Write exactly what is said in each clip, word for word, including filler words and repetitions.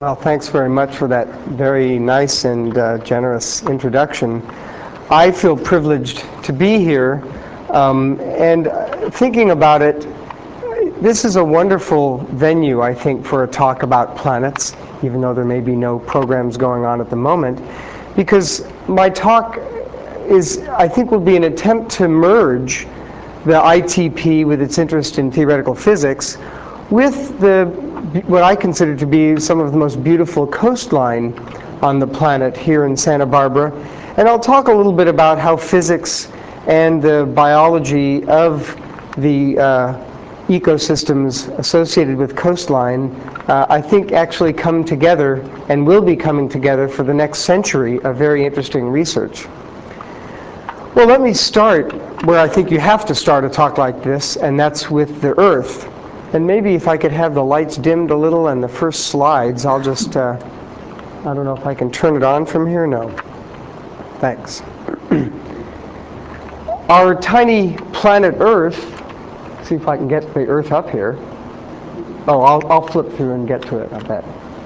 Well, thanks very much for that very nice and uh, generous introduction. I feel privileged to be here, um, and thinking about it, this is a wonderful venue, I think, for a talk about planets, even though there may be no programs going on at the moment, because my talk is, I think, will be an attempt to merge the I T P with its interest in theoretical physics with the what I consider to be some of the most beautiful coastline on the planet here in Santa Barbara. And I'll talk a little bit about how physics and the biology of the uh, ecosystems associated with coastline, uh, I think, actually come together and will be coming together for the next century of very interesting research. Well, let me start where I think you have to start a talk like this, and that's with the Earth. And maybe if I could have the lights dimmed a little and the first slides, I'll just, uh, I don't know if I can turn it on from here. No. Thanks. Our tiny planet Earth, see if I can get the Earth up here. Oh, I'll, I'll flip through and get to it, I bet.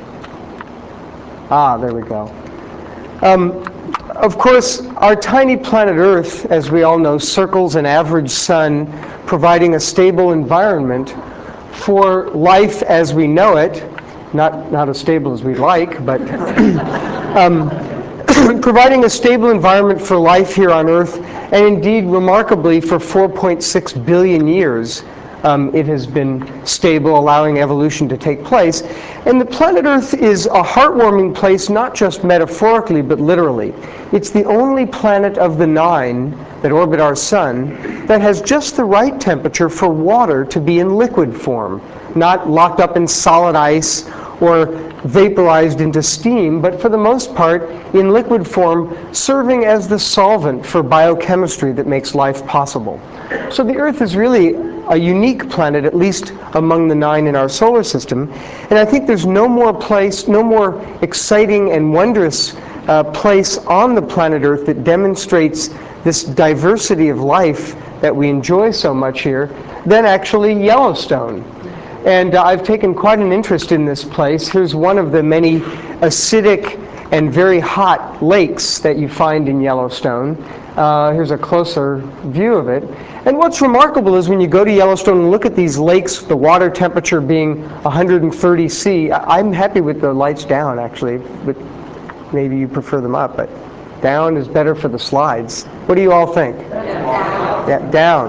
Ah, there we go. Um, of course, our tiny planet Earth, as we all know, circles an average sun, providing a stable environment for life as we know it, not, not as stable as we'd like, but um, providing a stable environment for life here on Earth, and indeed, remarkably, for four point six billion years, um, it has been stable, allowing evolution to take place. And the planet Earth is a heartwarming place, not just metaphorically, but literally. It's the only planet of the nine that orbit our sun that has just the right temperature for water to be in liquid form, not locked up in solid ice or vaporized into steam, but for the most part in liquid form, serving as the solvent for biochemistry that makes life possible. So the Earth is really a unique planet, at least among the nine in our solar system, and I think there's no more place, no more exciting and wondrous uh, place on the planet Earth that demonstrates this diversity of life that we enjoy so much here than actually Yellowstone. And uh, I've taken quite an interest in this place. Here's one of the many acidic and very hot lakes that you find in Yellowstone. Uh, here's a closer view of it. And what's remarkable is when you go to Yellowstone and look at these lakes, the water temperature being one hundred thirty C, I'm happy with the lights down, actually, but maybe you prefer them up, but down is better for the slides. What do you all think? Down. Yeah, down.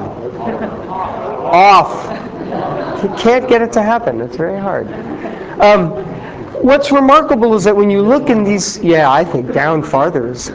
Off. You can't get it to happen. It's very hard. Um, what's remarkable is that when you look in these, yeah, I think down farther is,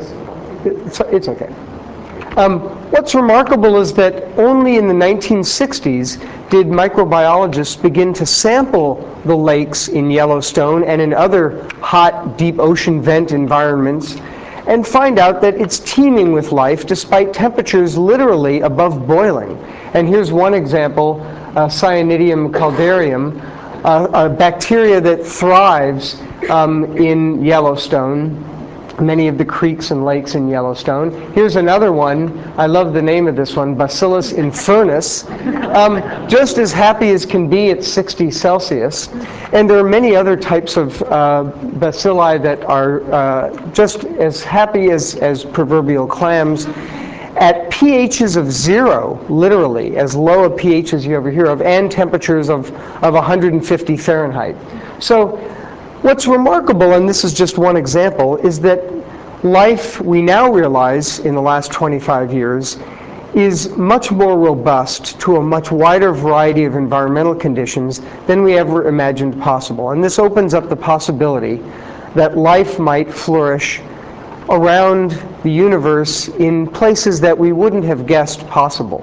it's, it's okay. Um, what's remarkable is that only in the nineteen sixties did microbiologists begin to sample the lakes in Yellowstone and in other hot, deep ocean vent environments and find out that it's teeming with life despite temperatures literally above boiling. And here's one example, uh, Cyanidium caldarium, uh, a bacteria that thrives um, in Yellowstone, many of the creeks and lakes in Yellowstone. Here's another one. I love the name of this one, Bacillus infernus. Um, just as happy as can be at sixty Celsius. And there are many other types of uh, bacilli that are uh, just as happy as, as proverbial clams at pHs of zero, literally, as low a pH as you ever hear of, and temperatures of, of one hundred fifty Fahrenheit. So what's remarkable, and this is just one example, is that life, we now realize in the last twenty-five years, is much more robust to a much wider variety of environmental conditions than we ever imagined possible. And this opens up the possibility that life might flourish around the universe in places that we wouldn't have guessed possible.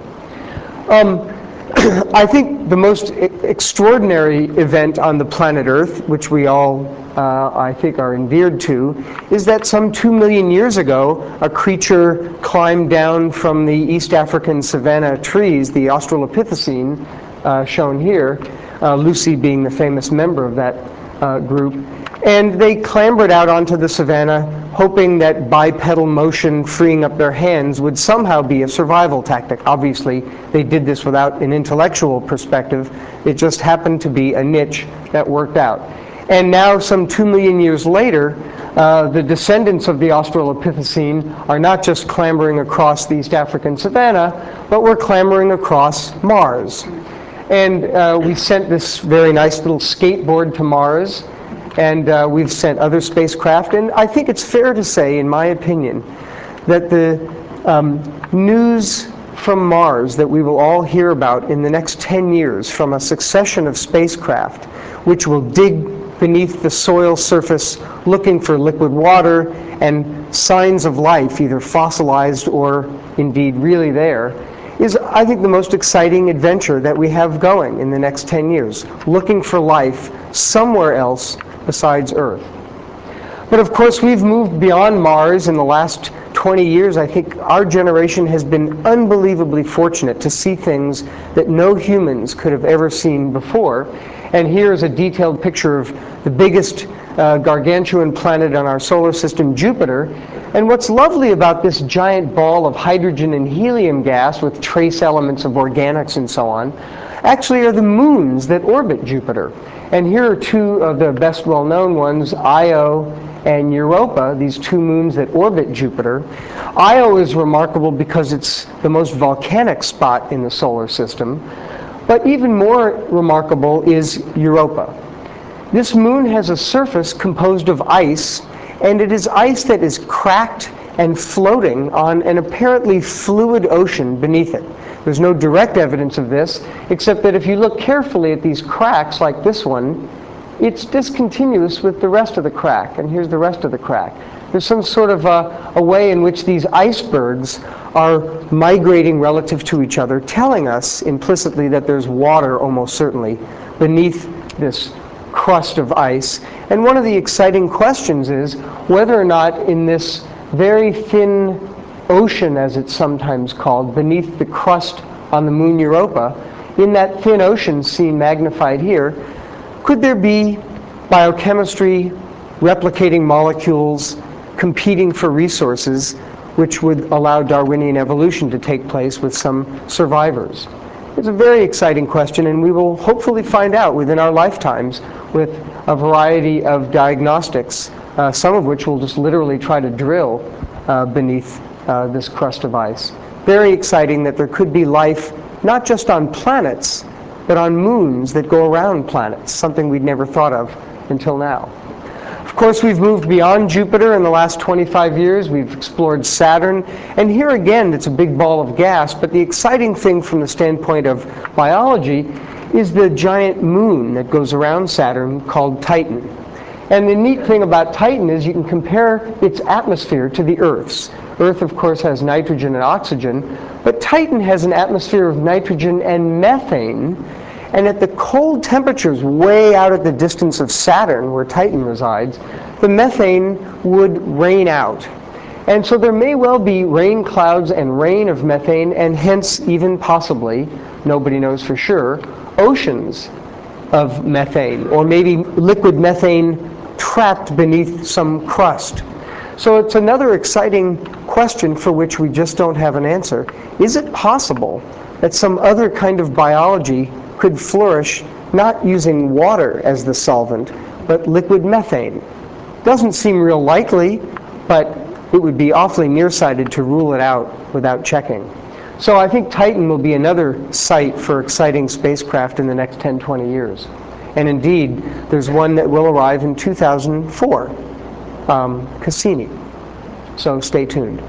Um, I think the most extraordinary event on the planet Earth, which we all, uh, I think, are endeared to, is that some two million years ago, a creature climbed down from the East African savanna trees, the Australopithecine, uh, shown here, uh, Lucy being the famous member of that uh, group. And they clambered out onto the savanna, hoping that bipedal motion, freeing up their hands, would somehow be a survival tactic. Obviously, they did this without an intellectual perspective. It just happened to be a niche that worked out. And now, some two million years later, uh, the descendants of the Australopithecine are not just clambering across the East African savanna, but we're clambering across Mars. And uh, we sent this very nice little skateboard to Mars, and uh, we've sent other spacecraft. And I think it's fair to say, in my opinion, that the um, news from Mars that we will all hear about in the next ten years from a succession of spacecraft, which will dig beneath the soil surface looking for liquid water and signs of life, either fossilized or indeed really there, is, I think, the most exciting adventure that we have going in the next ten years, looking for life somewhere else besides Earth. But of course, we've moved beyond Mars in the last twenty years. I think our generation has been unbelievably fortunate to see things that no humans could have ever seen before. And here's a detailed picture of the biggest uh, gargantuan planet on our solar system, Jupiter. And what's lovely about this giant ball of hydrogen and helium gas with trace elements of organics and so on, actually are the moons that orbit Jupiter. And here are two of the best well-known ones, Io and Europa, these two moons that orbit Jupiter. Io is remarkable because it's the most volcanic spot in the solar system. But even more remarkable is Europa. This moon has a surface composed of ice, and it is ice that is cracked and floating on an apparently fluid ocean beneath it. There's no direct evidence of this, except that if you look carefully at these cracks, like this one, it's discontinuous with the rest of the crack, and here's the rest of the crack. There's some sort of a, a way in which these icebergs are migrating relative to each other, telling us implicitly that there's water, almost certainly, beneath this crust of ice. And one of the exciting questions is whether or not in this very thin ocean, as it's sometimes called, beneath the crust on the moon Europa, in that thin ocean seen magnified here, could there be biochemistry, replicating molecules, competing for resources, which would allow Darwinian evolution to take place with some survivors? It's a very exciting question, and we will hopefully find out within our lifetimes with a variety of diagnostics, uh, some of which will just literally try to drill uh, beneath uh, this crust of ice. Very exciting that there could be life not just on planets, but on moons that go around planets, something we'd never thought of until now. Of course, we've moved beyond Jupiter in the last twenty-five years. We've explored Saturn. And here again, it's a big ball of gas. But the exciting thing from the standpoint of biology is the giant moon that goes around Saturn called Titan. And the neat thing about Titan is you can compare its atmosphere to the Earth's. Earth, of course, has nitrogen and oxygen. But Titan has an atmosphere of nitrogen and methane. And at the cold temperatures way out at the distance of Saturn, where Titan resides, the methane would rain out. And so there may well be rain clouds and rain of methane, and hence even possibly, nobody knows for sure, oceans of methane, or maybe liquid methane trapped beneath some crust. So it's another exciting question for which we just don't have an answer. Is it possible that some other kind of biology could flourish not using water as the solvent, but liquid methane? Doesn't seem real likely, but it would be awfully nearsighted to rule it out without checking. So I think Titan will be another site for exciting spacecraft in the next ten, twenty years. And indeed, there's one that will arrive in two thousand four, um, Cassini. So stay tuned.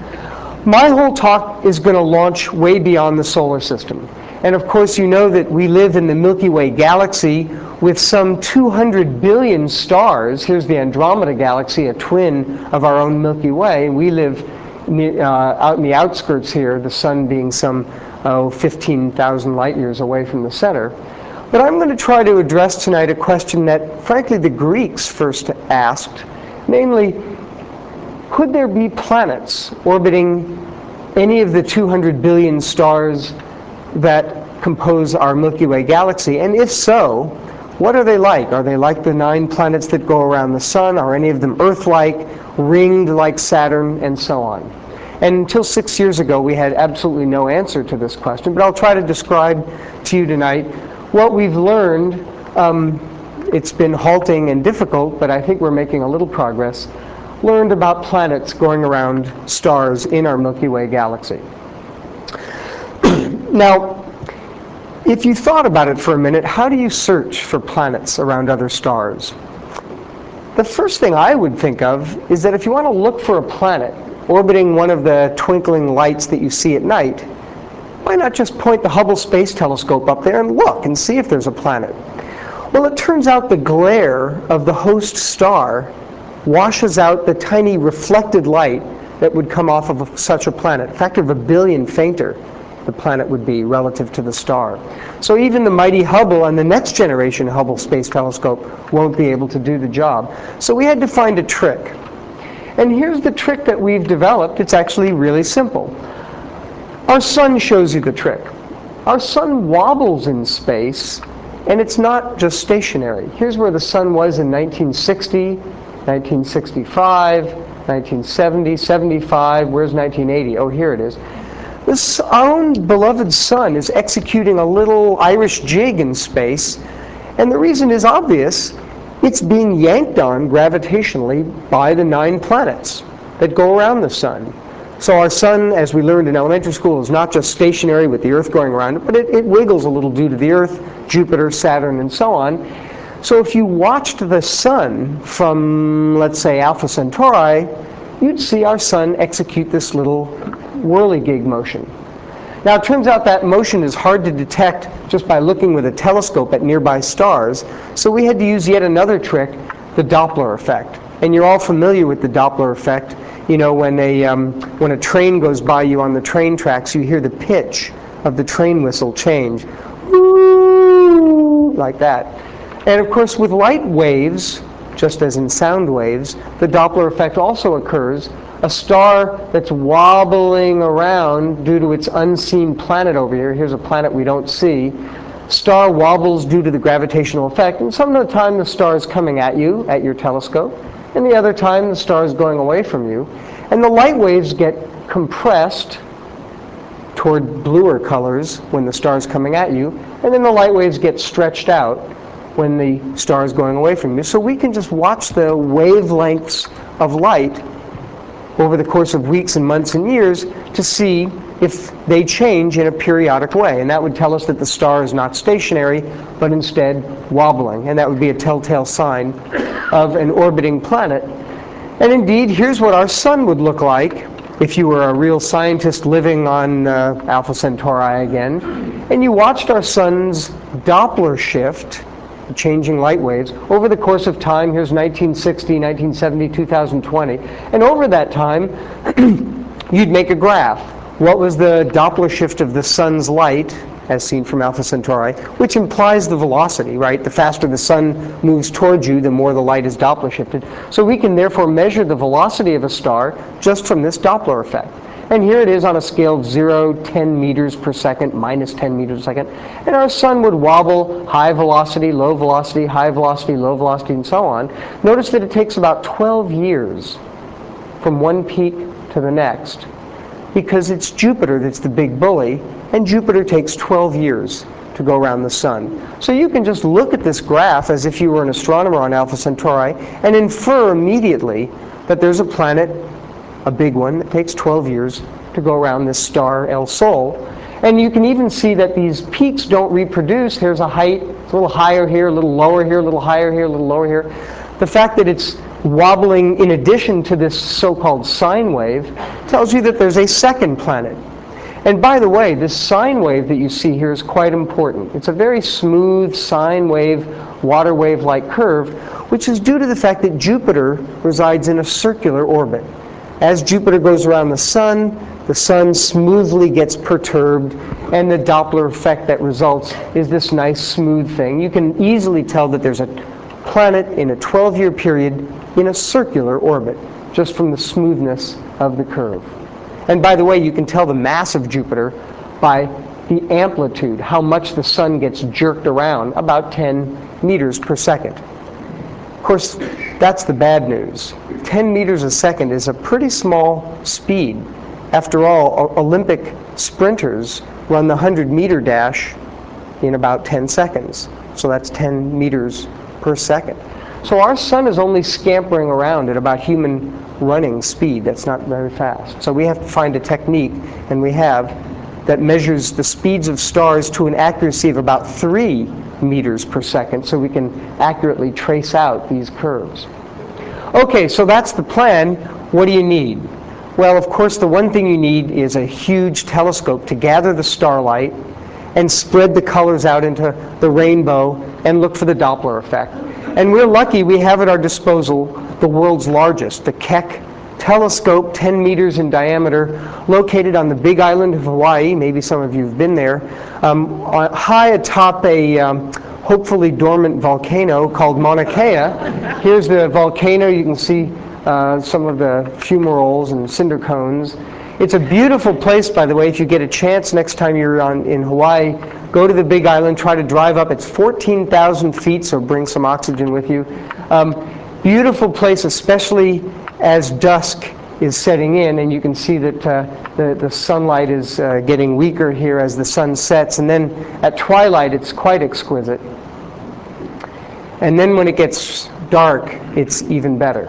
My whole talk is going to launch way beyond the solar system. And of course, you know that we live in the Milky Way galaxy with some two hundred billion stars. Here's the Andromeda galaxy, a twin of our own Milky Way. We live near, uh, out in the outskirts here, the sun being some oh, fifteen thousand light years away from the center. But I'm going to try to address tonight a question that, frankly, the Greeks first asked, namely, could there be planets orbiting any of the two hundred billion stars that compose our Milky Way galaxy? And if so, what are they like? Are they like the nine planets that go around the sun? Are any of them Earth-like, ringed like Saturn, and so on? And until six years ago, we had absolutely no answer to this question, but I'll try to describe to you tonight what we've learned um, it's been halting and difficult, but I think we're making a little progress, learned about planets going around stars in our Milky Way galaxy. Now, if you thought about it for a minute, how do you search for planets around other stars? The first thing I would think of is that if you want to look for a planet orbiting one of the twinkling lights that you see at night, why not just point the Hubble Space Telescope up there and look and see if there's a planet? Well, it turns out the glare of the host star washes out the tiny reflected light that would come off of such a planet, a factor of a billion fainter the planet would be relative to the star. So even the mighty Hubble and the next generation Hubble Space Telescope won't be able to do the job. So we had to find a trick. And here's the trick that we've developed. It's actually really simple. Our sun shows you the trick. Our sun wobbles in space, and it's not just stationary. Here's where the sun was in nineteen sixty, nineteen sixty-five, nineteen seventy, seventy-five. Where's nineteen eighty? Oh, here it is. This, our own beloved sun is executing a little Irish jig in space, and the reason is obvious. It's being yanked on gravitationally by the nine planets that go around the sun. So our sun, as we learned in elementary school, is not just stationary with the Earth going around it, but it, it wiggles a little due to the Earth, Jupiter, Saturn, and so on. So if you watched the sun from, let's say, Alpha Centauri, you'd see our sun execute this little whirligig motion. Now, it turns out that motion is hard to detect just by looking with a telescope at nearby stars, so we had to use yet another trick, the Doppler effect. And you're all familiar with the Doppler effect. You know, when a, um, when a train goes by you on the train tracks, you hear the pitch of the train whistle change, like that. And of course, with light waves, just as in sound waves, the Doppler effect also occurs. A star that's wobbling around due to its unseen planet over here, here's a planet we don't see, star wobbles due to the gravitational effect, and some of the time the star is coming at you at your telescope, and the other time the star is going away from you, and the light waves get compressed toward bluer colors when the star is coming at you, and then the light waves get stretched out when the star is going away from you. So we can just watch the wavelengths of light over the course of weeks and months and years to see if they change in a periodic way. And that would tell us that the star is not stationary, but instead wobbling. And that would be a telltale sign of an orbiting planet. And indeed, here's what our sun would look like if you were a real scientist living on uh, Alpha Centauri again, and you watched our sun's Doppler shift, changing light waves, over the course of time. Here's nineteen sixty, nineteen seventy, two thousand twenty. And over that time, you'd make a graph. What was the Doppler shift of the sun's light, as seen from Alpha Centauri, which implies the velocity, right? The faster the sun moves towards you, the more the light is Doppler shifted. So we can therefore measure the velocity of a star just from this Doppler effect. And here it is on a scale of zero, ten meters per second, minus ten meters per second. And our sun would wobble high velocity, low velocity, high velocity, low velocity, and so on. Notice that it takes about twelve years from one peak to the next, because it's Jupiter that's the big bully, and Jupiter takes twelve years to go around the sun. So you can just look at this graph as if you were an astronomer on Alpha Centauri and infer immediately that there's a planet, a big one, that takes twelve years to go around this star El Sol. And you can even see that these peaks don't reproduce. Here's a height, it's a little higher here, a little lower here, a little higher here, a little lower here. The fact that it's wobbling in addition to this so-called sine wave tells you that there's a second planet. And by the way, this sine wave that you see here is quite important. It's a very smooth sine wave, water wave-like curve, which is due to the fact that Jupiter resides in a circular orbit. As Jupiter goes around the sun, the sun smoothly gets perturbed, and the Doppler effect that results is this nice smooth thing. You can easily tell that there's a planet in a twelve-year period in a circular orbit, just from the smoothness of the curve. And by the way, you can tell the mass of Jupiter by the amplitude, how much the sun gets jerked around, about ten meters per second. Of course, that's the bad news. ten meters a second is a pretty small speed. After all, Olympic sprinters run the one hundred meter dash in about ten seconds. So that's ten meters per second. So our sun is only scampering around at about human running speed. That's not very fast. So we have to find a technique, and we have, that measures the speeds of stars to an accuracy of about three meters per second, so we can accurately trace out these curves. Okay, so that's the plan. What do you need? Well, of course, the one thing you need is a huge telescope to gather the starlight and spread the colors out into the rainbow and look for the Doppler effect. And we're lucky we have at our disposal the world's largest, the Keck telescope, ten meters in diameter, located on the Big Island of Hawaii. Maybe some of you have been there. Um, high atop a um, hopefully dormant volcano called Mauna Kea. Here's the volcano. You can see uh, some of the fumaroles and cinder cones. It's a beautiful place, by the way. If you get a chance next time you're on, in Hawaii, go to the Big Island, try to drive up. It's fourteen thousand feet, so bring some oxygen with you. Um, beautiful place, especially as dusk is setting in, and you can see that uh, the, the sunlight is uh, getting weaker here as the sun sets, and then at twilight it's quite exquisite. And then when it gets dark, it's even better.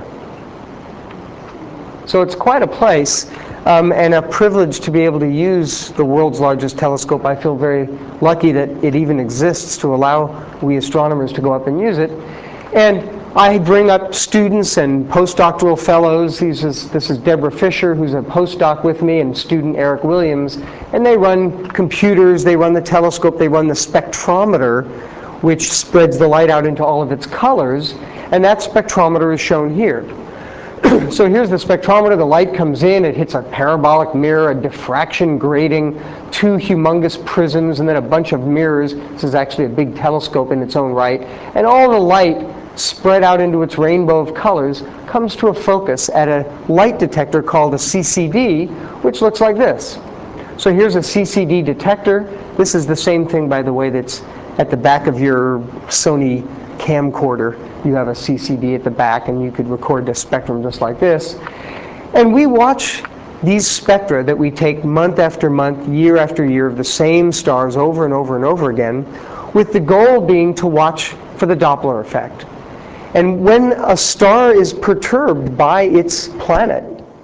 So it's quite a place, um, and a privilege to be able to use the world's largest telescope. I feel very lucky that it even exists to allow we astronomers to go up and use it. And I bring up students and postdoctoral fellows. This is, this is Deborah Fisher, who's a postdoc with me, and student Eric Williams. And they run computers, they run the telescope, they run the spectrometer, which spreads the light out into all of its colors. And that spectrometer is shown here. So here's the spectrometer. The light comes in, it hits a parabolic mirror, a diffraction grating, two humongous prisms, and then a bunch of mirrors. This is actually a big telescope in its own right. And all the light spread out into its rainbow of colors comes to a focus at a light detector called a C C D, which looks like this. So here's a C C D detector. This is the same thing, by the way, that's at the back of your Sony camcorder. You have a C C D at the back, and you could record the spectrum just like this. And we watch these spectra that we take month after month, year after year, of the same stars over and over and over again, with the goal being to watch for the Doppler effect. And when a star is perturbed by its planet,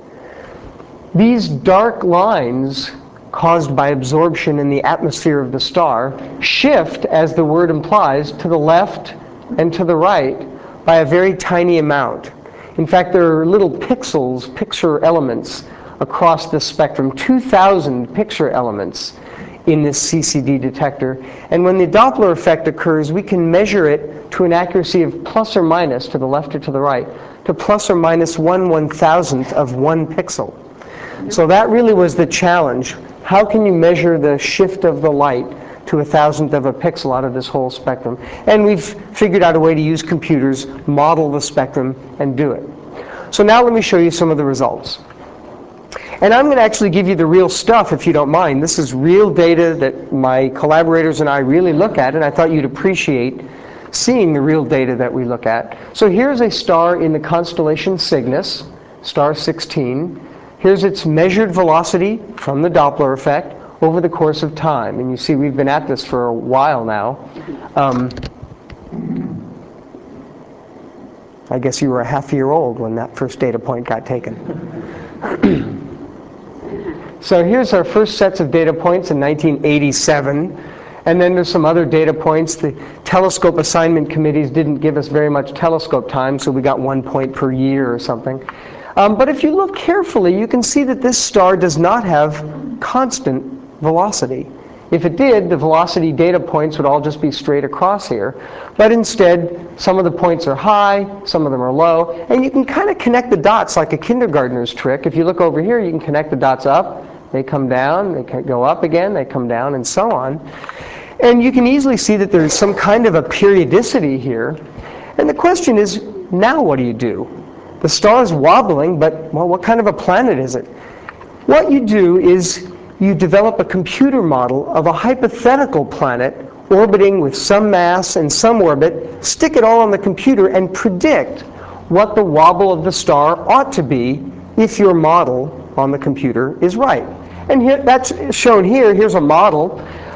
these dark lines caused by absorption in the atmosphere of the star shift, as the word implies, to the left and to the right by a very tiny amount. In fact, there are little pixels, picture elements, across the spectrum, two thousand picture elements in this C C D detector. And when the Doppler effect occurs, we can measure it to an accuracy of plus or minus, to the left or to the right, to plus or minus one one thousandth of one pixel. So that really was the challenge. How can you measure the shift of the light to a thousandth of a pixel out of this whole spectrum? And we've figured out a way to use computers, model the spectrum, and do it. So now let me show you some of the results. And I'm going to actually give you the real stuff, if you don't mind. This is real data that my collaborators and I really look at, and I thought you'd appreciate seeing the real data that we look at. So here's a star in the constellation Cygnus, star sixteen. Here's its measured velocity from the Doppler effect over the course of time. And you see we've been at this for a while now. Um, I guess you were a half year old when that first data point got taken. So here's our first sets of data points in nineteen eighty-seven. And then there's some other data points. The telescope assignment committees didn't give us very much telescope time, so we got one point per year or something. Um, but if you look carefully, you can see that this star does not have constant velocity. If it did, the velocity data points would all just be straight across here. But instead, some of the points are high, some of them are low. And you can kind of connect the dots like a kindergartner's trick. If you look over here, you can connect the dots up. They come down, they can go up again, they come down, and so on. And you can easily see that there's some kind of a periodicity here. And the question is, now what do you do? The star is wobbling, but, well, what kind of a planet is it? What you do is you develop a computer model of a hypothetical planet orbiting with some mass and some orbit, stick it all on the computer, and predict what the wobble of the star ought to be if your model on the computer is right. And here, that's shown here. Here's a model.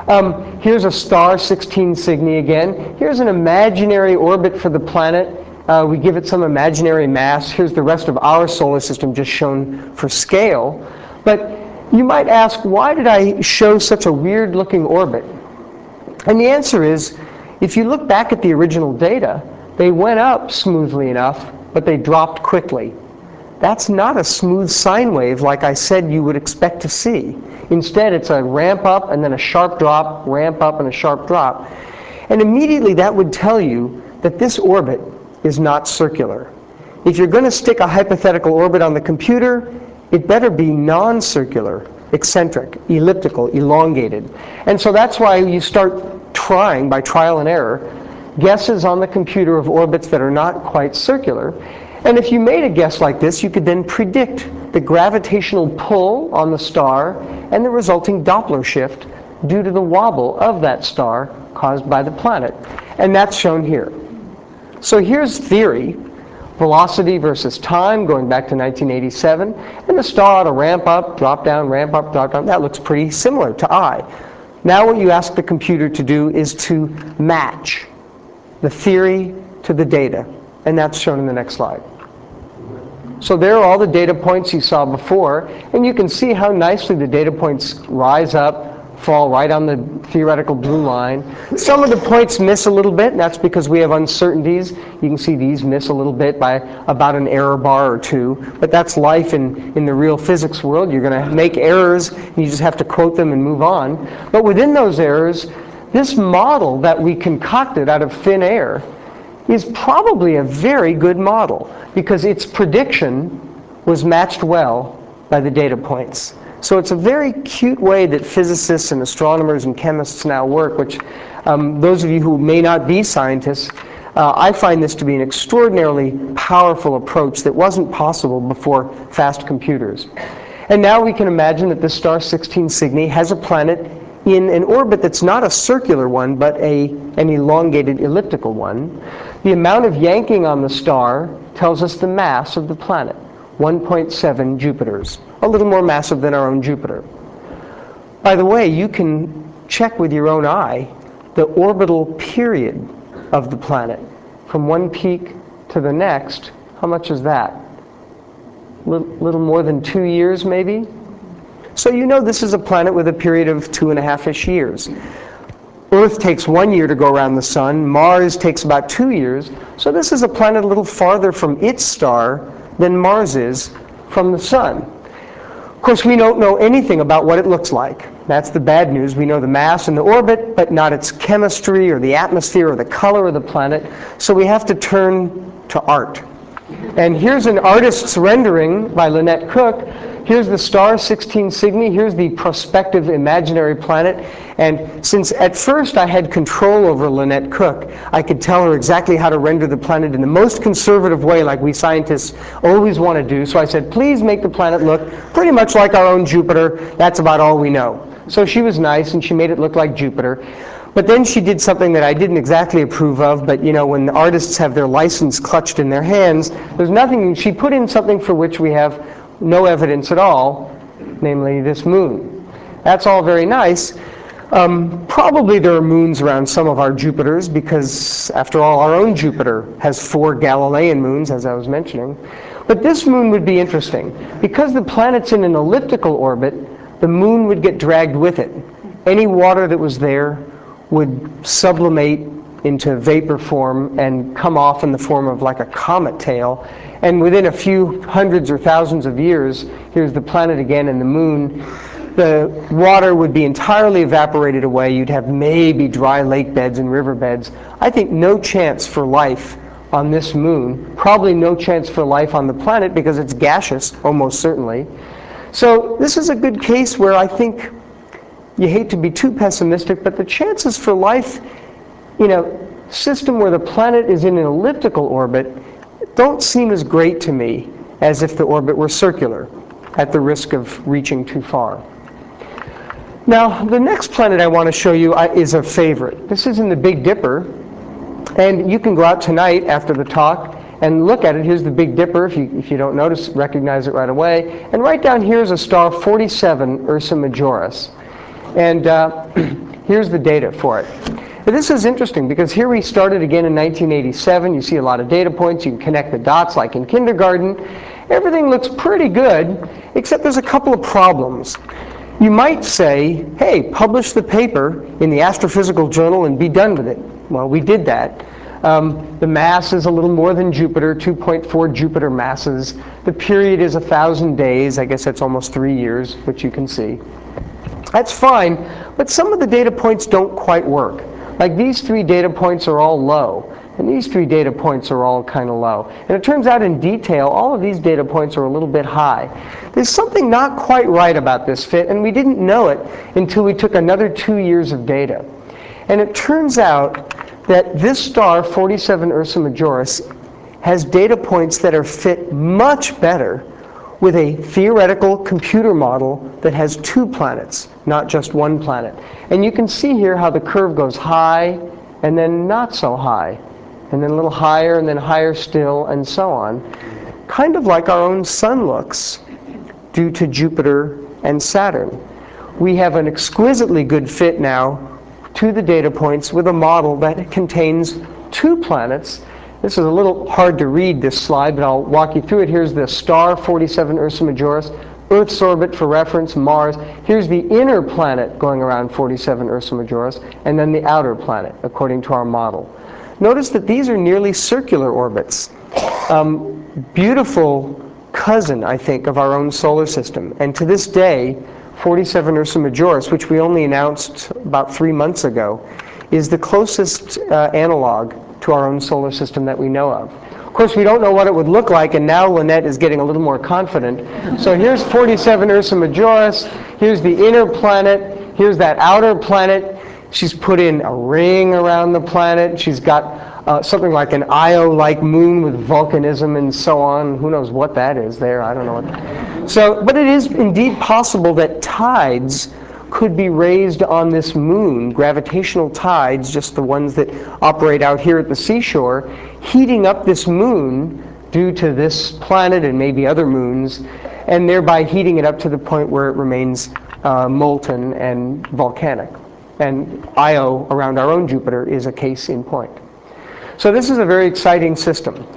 Um, here's a star, sixteen Cygni again. Here's an imaginary orbit for the planet. Uh, we give it some imaginary mass. Here's the rest of our solar system just shown for scale. But you might ask, why did I show such a weird-looking orbit? And the answer is, if you look back at the original data, they went up smoothly enough, but they dropped quickly. That's not a smooth sine wave like I said you would expect to see. Instead, it's a ramp up and then a sharp drop, ramp up and a sharp drop. And immediately that would tell you that this orbit is not circular. If you're going to stick a hypothetical orbit on the computer, it better be non-circular, eccentric, elliptical, elongated. And so that's why you start trying, by trial and error, guesses on the computer of orbits that are not quite circular. And if you made a guess like this, you could then predict the gravitational pull on the star and the resulting Doppler shift due to the wobble of that star caused by the planet. And that's shown here. So here's theory, velocity versus time, going back to nineteen eighty-seven. And the star ought to ramp up, drop down, ramp up, drop down. That looks pretty similar to I. Now what you ask the computer to do is to match the theory to the data. And that's shown in the next slide. So there are all the data points you saw before, and you can see how nicely the data points rise up, fall right on the theoretical blue line. Some of the points miss a little bit, and that's because we have uncertainties. You can see these miss a little bit by about an error bar or two, but that's life in, in the real physics world. You're going to make errors, and you just have to quote them and move on. But within those errors, this model that we concocted out of thin air is probably a very good model, because its prediction was matched well by the data points. So it's a very cute way that physicists and astronomers and chemists now work, which um, those of you who may not be scientists, uh, I find this to be an extraordinarily powerful approach that wasn't possible before fast computers. And now we can imagine that this star sixteen Cygni has a planet in an orbit that's not a circular one, but a, an elongated elliptical one. The amount of yanking on the star tells us the mass of the planet, one point seven Jupiters, a little more massive than our own Jupiter. By the way, you can check with your own eye the orbital period of the planet. From one peak to the next, how much is that? A little, little more than two years, maybe? So you know this is a planet with a period of two and a half-ish years. Earth takes one year to go around the sun. Mars takes about two years. So this is a planet a little farther from its star than Mars is from the sun. Of course, we don't know anything about what it looks like. That's the bad news. We know the mass and the orbit, but not its chemistry or the atmosphere or the color of the planet. So we have to turn to art. And here's an artist's rendering by Lynette Cook. Here's the star sixteen Cygni. Here's the prospective imaginary planet. And since at first I had control over Lynette Cook, I could tell her exactly how to render the planet in the most conservative way, like we scientists always want to do. So I said, please make the planet look pretty much like our own Jupiter. That's about all we know. So she was nice, and she made it look like Jupiter. But then she did something that I didn't exactly approve of, but you know, when the artists have their license clutched in their hands, there's nothing, she put in something for which we have no evidence at all, namely this moon. That's all very nice. Um, probably there are moons around some of our Jupiters, because after all, our own Jupiter has four Galilean moons, as I was mentioning. But this moon would be interesting. Because the planet's in an elliptical orbit, the moon would get dragged with it. Any water that was there would sublimate into vapor form and come off in the form of like a comet tail. And within a few hundreds or thousands of years, here's the planet again and the moon, the water would be entirely evaporated away. You'd have maybe dry lake beds and river beds. I think no chance for life on this moon, probably no chance for life on the planet because it's gaseous, almost certainly. So this is a good case where I think you hate to be too pessimistic, but the chances for life in a system where the planet is in an elliptical orbit don't seem as great to me as if the orbit were circular, at the risk of reaching too far. Now, the next planet I want to show you is a favorite. This is in the Big Dipper, and you can go out tonight after the talk and look at it. Here's the Big Dipper. If you, if you don't notice, recognize it right away. And right down here is a star forty-seven Ursa Majoris. And uh, Here's the data for it. Now, this is interesting because here we started again in nineteen eighty-seven. You see a lot of data points. You can connect the dots like in kindergarten. Everything looks pretty good, except there's a couple of problems. You might say, hey, publish the paper in the Astrophysical Journal and be done with it. Well, we did that. Um, the mass is a little more than Jupiter, two point four Jupiter masses. The period is one thousand days. I guess that's almost three years, which you can see. That's fine, but some of the data points don't quite work. Like these three data points are all low, and these three data points are all kind of low. And it turns out in detail, all of these data points are a little bit high. There's something not quite right about this fit, and we didn't know it until we took another two years of data. And it turns out that this star, forty-seven Ursa Majoris, has data points that are fit much better with a theoretical computer model that has two planets, not just one planet. And you can see here how the curve goes high and then not so high, and then a little higher and then higher still, and so on. Kind of like our own sun looks due to Jupiter and Saturn. We have an exquisitely good fit now to the data points with a model that contains two planets. This is a little hard to read, this slide, but I'll walk you through it. Here's the star, forty-seven Ursa Majoris, Earth's orbit for reference, Mars. Here's the inner planet going around forty-seven Ursa Majoris, and then the outer planet, according to our model. Notice that these are nearly circular orbits. Um, beautiful cousin, I think, of our own solar system. And to this day, forty-seven Ursa Majoris, which we only announced about three months ago, is the closest uh, analog to our own solar system that we know of. Of course, we don't know what it would look like, and now Lynette is getting a little more confident. So here's forty-seven Ursa Majoris. Here's the inner planet. Here's that outer planet. She's put in a ring around the planet. She's got uh, something like an Io-like moon with volcanism and so on. Who knows what that is there? I don't know what. So, but it is indeed possible that tides could be raised on this moon, gravitational tides, just the ones that operate out here at the seashore, heating up this moon due to this planet and maybe other moons, and thereby heating it up to the point where it remains uh, molten and volcanic. And Io around our own Jupiter is a case in point. So this is a very exciting system.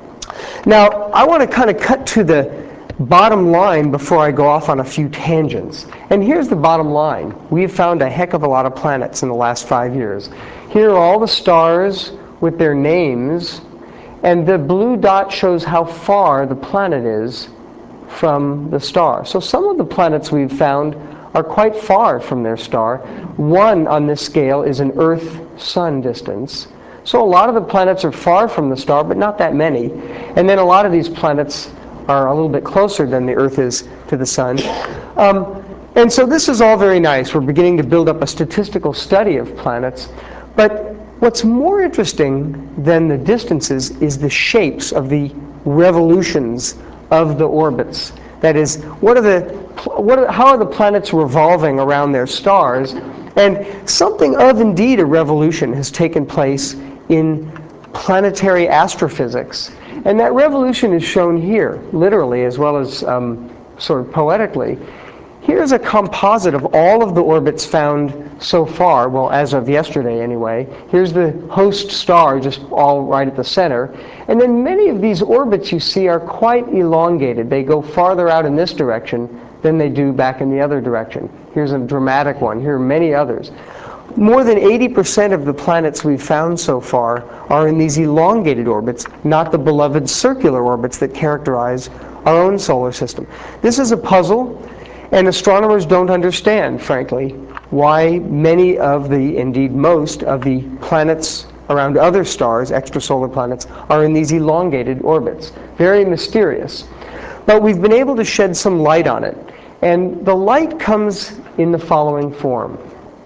Now, I want to kind of cut to the bottom line before I go off on a few tangents. And here's the bottom line. We've found a heck of a lot of planets in the last five years. Here are all the stars with their names, and the blue dot shows how far the planet is from the star. So some of the planets we've found are quite far from their star. One on this scale is an Earth-Sun distance. So a lot of the planets are far from the star, but not that many. And then a lot of these planets are a little bit closer than the Earth is to the Sun. Um, and so this is all very nice. We're beginning to build up a statistical study of planets. But what's more interesting than the distances is the shapes of the revolutions of the orbits. That is, what are the, what are, how are the planets revolving around their stars? And something of indeed a revolution has taken place in planetary astrophysics. And that revolution is shown here, literally, as well as um, sort of poetically. Here's a composite of all of the orbits found so far, well, as of yesterday anyway. Here's the host star, just all right at the center. And then many of these orbits you see are quite elongated. They go farther out in this direction than they do back in the other direction. Here's a dramatic one. Here are many others. More than eighty percent of the planets we've found so far are in these elongated orbits, not the beloved circular orbits that characterize our own solar system. This is a puzzle, and astronomers don't understand, frankly, why many of the, indeed most, of the planets around other stars, extrasolar planets, are in these elongated orbits. Very mysterious. But we've been able to shed some light on it. And the light comes in the following form.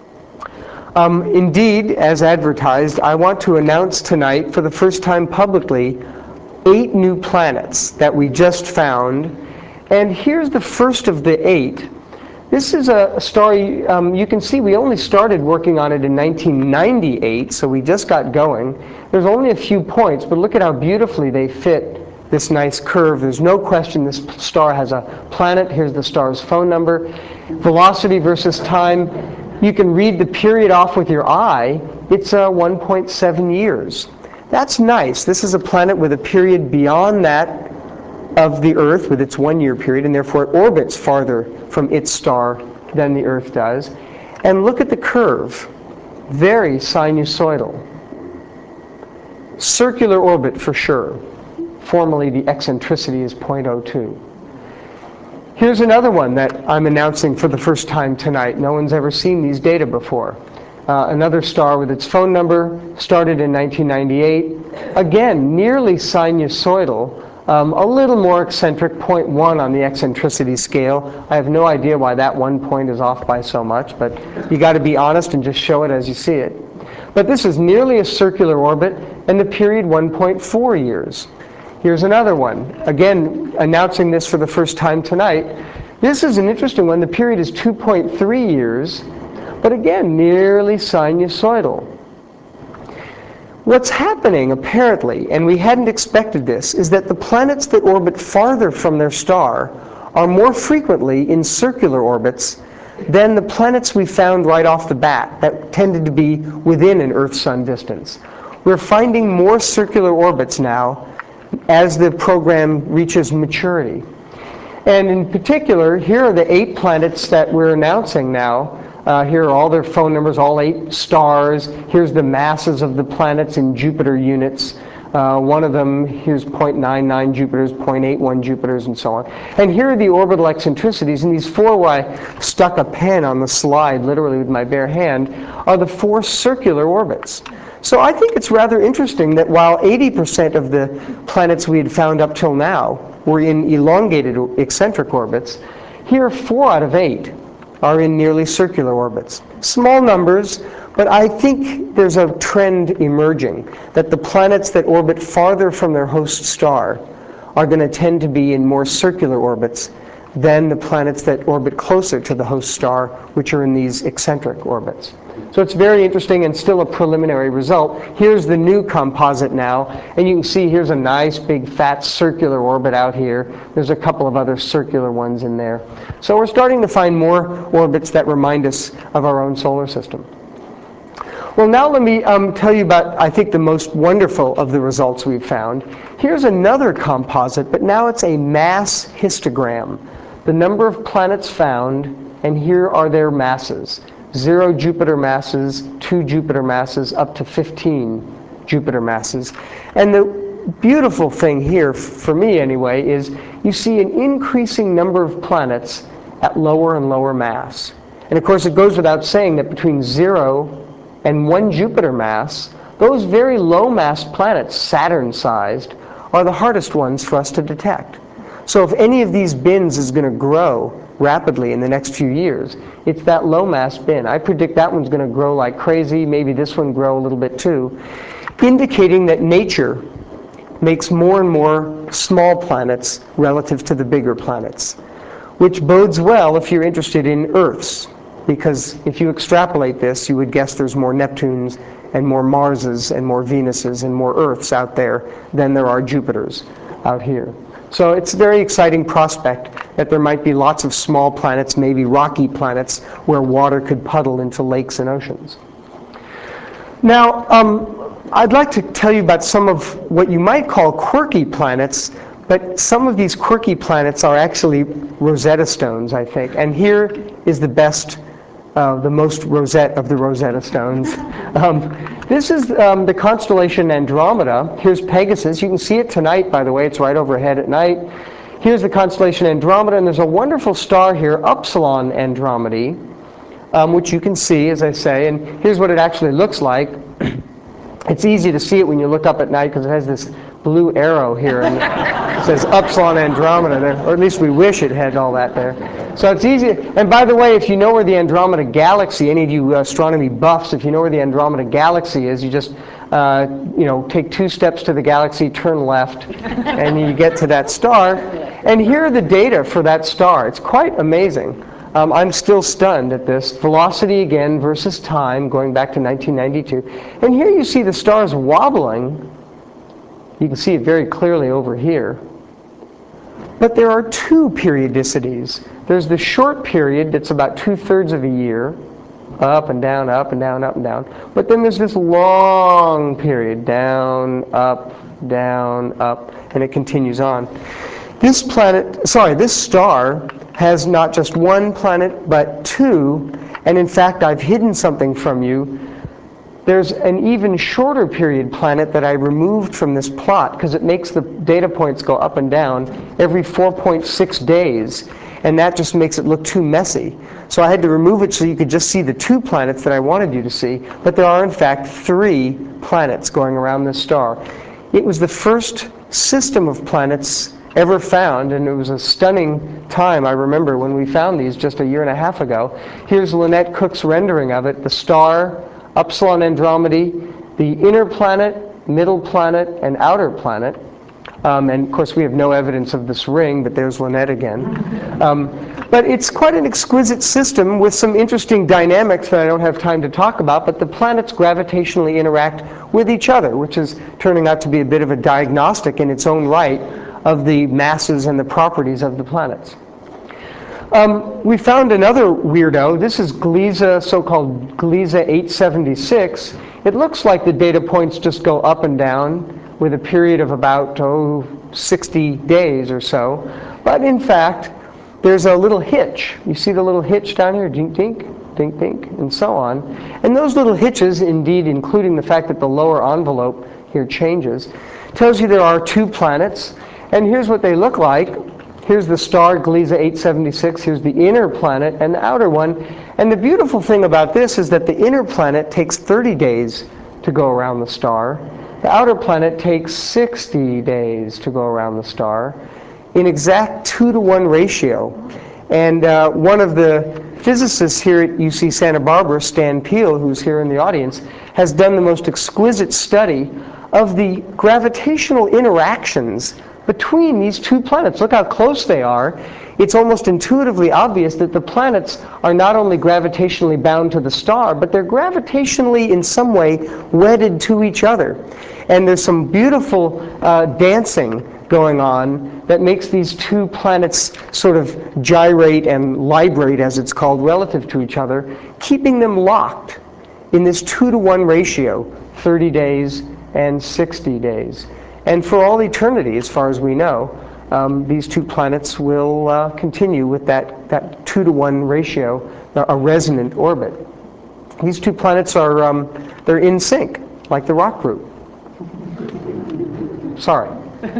Um, indeed, as advertised, I want to announce tonight, for the first time publicly, eight new planets that we just found. And here's the first of the eight. This is a, a star, um, you can see we only started working on it in nineteen ninety-eight, so we just got going. There's only a few points, but look at how beautifully they fit this nice curve. There's no question this star has a planet. Here's the star's phone number. Velocity versus time. you can read the period off with your eye. It's uh, one point seven years. That's nice. This is a planet with a period beyond that of the Earth with its one-year period, and therefore it orbits farther from its star than the Earth does. And look at the curve. Very sinusoidal. Circular orbit for sure. Formally, the eccentricity is zero point zero two. Here's another one that I'm announcing for the first time tonight. No one's ever seen these data before. Uh, another star with its phone number, started in nineteen ninety-eight. Again, nearly sinusoidal, um, a little more eccentric, zero point one on the eccentricity scale. I have no idea why that one point is off by so much, but you got to be honest and just show it as you see it. But this is nearly a circular orbit, and the period one point four years. Here's another one. Again, announcing this for the first time tonight. This is an interesting one. The period is two point three years, but again, nearly sinusoidal. What's happening, apparently, and we hadn't expected this, is that the planets that orbit farther from their star are more frequently in circular orbits than the planets we found right off the bat that tended to be within an Earth-Sun distance. We're finding more circular orbits now as the program reaches maturity. And in particular, here are the eight planets that we're announcing now. Uh, here are all their phone numbers, all eight stars. Here's the masses of the planets in Jupiter units. Uh, one of them, here's zero point nine nine Jupiters, zero point eight one Jupiters, and so on. And here are the orbital eccentricities, and these four where I stuck a pen on the slide, literally with my bare hand, are the four circular orbits. So I think it's rather interesting that while eighty percent of the planets we had found up till now were in elongated eccentric orbits, here four out of eight are in nearly circular orbits. Small numbers, but I think there's a trend emerging that the planets that orbit farther from their host star are going to tend to be in more circular orbits than the planets that orbit closer to the host star, which are in these eccentric orbits. So it's very interesting and still a preliminary result. Here's the new composite now, and you can see here's a nice big fat circular orbit out here. There's a couple of other circular ones in there. So we're starting to find more orbits that remind us of our own solar system. Well, now let me um, tell you about, I think, the most wonderful of the results we've found. Here's another composite, but now it's a mass histogram. The number of planets found, and here are their masses. Zero Jupiter masses, two Jupiter masses, up to fifteen Jupiter masses. And the beautiful thing here, for me anyway, is you see an increasing number of planets at lower and lower mass. And of course, it goes without saying that between zero and one Jupiter mass, those very low mass planets, Saturn-sized, are the hardest ones for us to detect. So if any of these bins is going to grow rapidly in the next few years, it's that low mass bin. I predict that one's going to grow like crazy, maybe this one grow a little bit too, indicating that nature makes more and more small planets relative to the bigger planets, which bodes well if you're interested in Earths, because if you extrapolate this, you would guess there's more Neptunes and more Marses and more Venuses and more Earths out there than there are Jupiters out here. So it's a very exciting prospect that there might be lots of small planets, maybe rocky planets, where water could puddle into lakes and oceans. Now, um, I'd like to tell you about some of what you might call quirky planets, but some of these quirky planets are actually Rosetta Stones, I think. And here is the best, uh, the most Rosette of the Rosetta Stones. Um, This is um, the constellation Andromeda. Here's Pegasus. You can see it tonight, by the way. It's right overhead at night. Here's the constellation Andromeda, and there's a wonderful star here, Upsilon Andromedae, um, which you can see, as I say. And here's what it actually looks like. It's easy to see it when you look up at night because it has this blue arrow here, and it says Upsilon Andromeda there, or at least we wish it had all that there. So it's easy. And by the way, if you know where the Andromeda Galaxy, any of you astronomy buffs, if you know where the Andromeda Galaxy is, you just uh, you know, take two steps to the galaxy, turn left, and you get to that star. And here are the data for that star. It's quite amazing. Um, I'm still stunned at this. Velocity again versus time, going back to nineteen ninety-two. And here you see the stars wobbling. You can see it very clearly over here. But there are two periodicities. There's the short period that's about two-thirds of a year, up and down, up and down, up and down. But then there's this long period, down, up, down, up, and it continues on. This planet, sorry, this star has not just one planet, but two, and in fact, I've hidden something from you. There's an even shorter period planet that I removed from this plot because it makes the data points go up and down every four point six days, and that just makes it look too messy. So I had to remove it so you could just see the two planets that I wanted you to see, but there are in fact three planets going around this star. It was the first system of planets ever found, and it was a stunning time. I remember when we found these just a year and a half ago. Here's Lynette Cook's rendering of it. The star, Upsilon Andromedae, the inner planet, middle planet, and outer planet. Um, and of course we have no evidence of this ring, but there's Lynette again. Um, but it's quite an exquisite system with some interesting dynamics that I don't have time to talk about, but the planets gravitationally interact with each other, which is turning out to be a bit of a diagnostic in its own right of the masses and the properties of the planets. Um, we found another weirdo. This is Gliese, so-called Gliese eight seventy-six. It looks like the data points just go up and down with a period of about, oh, sixty days or so. But in fact, there's a little hitch. You see the little hitch down here? Dink, dink, dink, dink, and so on. And those little hitches, indeed, including the fact that the lower envelope here changes, tells you there are two planets. And here's what they look like. Here's the star Gliese eight seventy-six. Here's the inner planet and the outer one. And the beautiful thing about this is that the inner planet takes thirty days to go around the star. The outer planet takes sixty days to go around the star in exact two to one ratio. And uh, one of the physicists here at U C Santa Barbara, Stan Peel, who's here in the audience, has done the most exquisite study of the gravitational interactions between these two planets. Look how close they are. It's almost intuitively obvious that the planets are not only gravitationally bound to the star, but they're gravitationally in some way wedded to each other. And there's some beautiful uh, dancing going on that makes these two planets sort of gyrate and librate, as it's called, relative to each other, keeping them locked in this two to one ratio, thirty days and sixty days. And for all eternity, as far as we know, um, these two planets will uh, continue with that, that two to one ratio, a resonant orbit. These two planets are um, they're in sync, like the rock group. Sorry.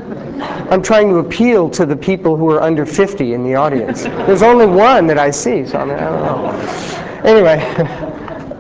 I'm trying to appeal to the people who are under fifty in the audience. There's only one that I see, so I mean, I don't know. Anyway.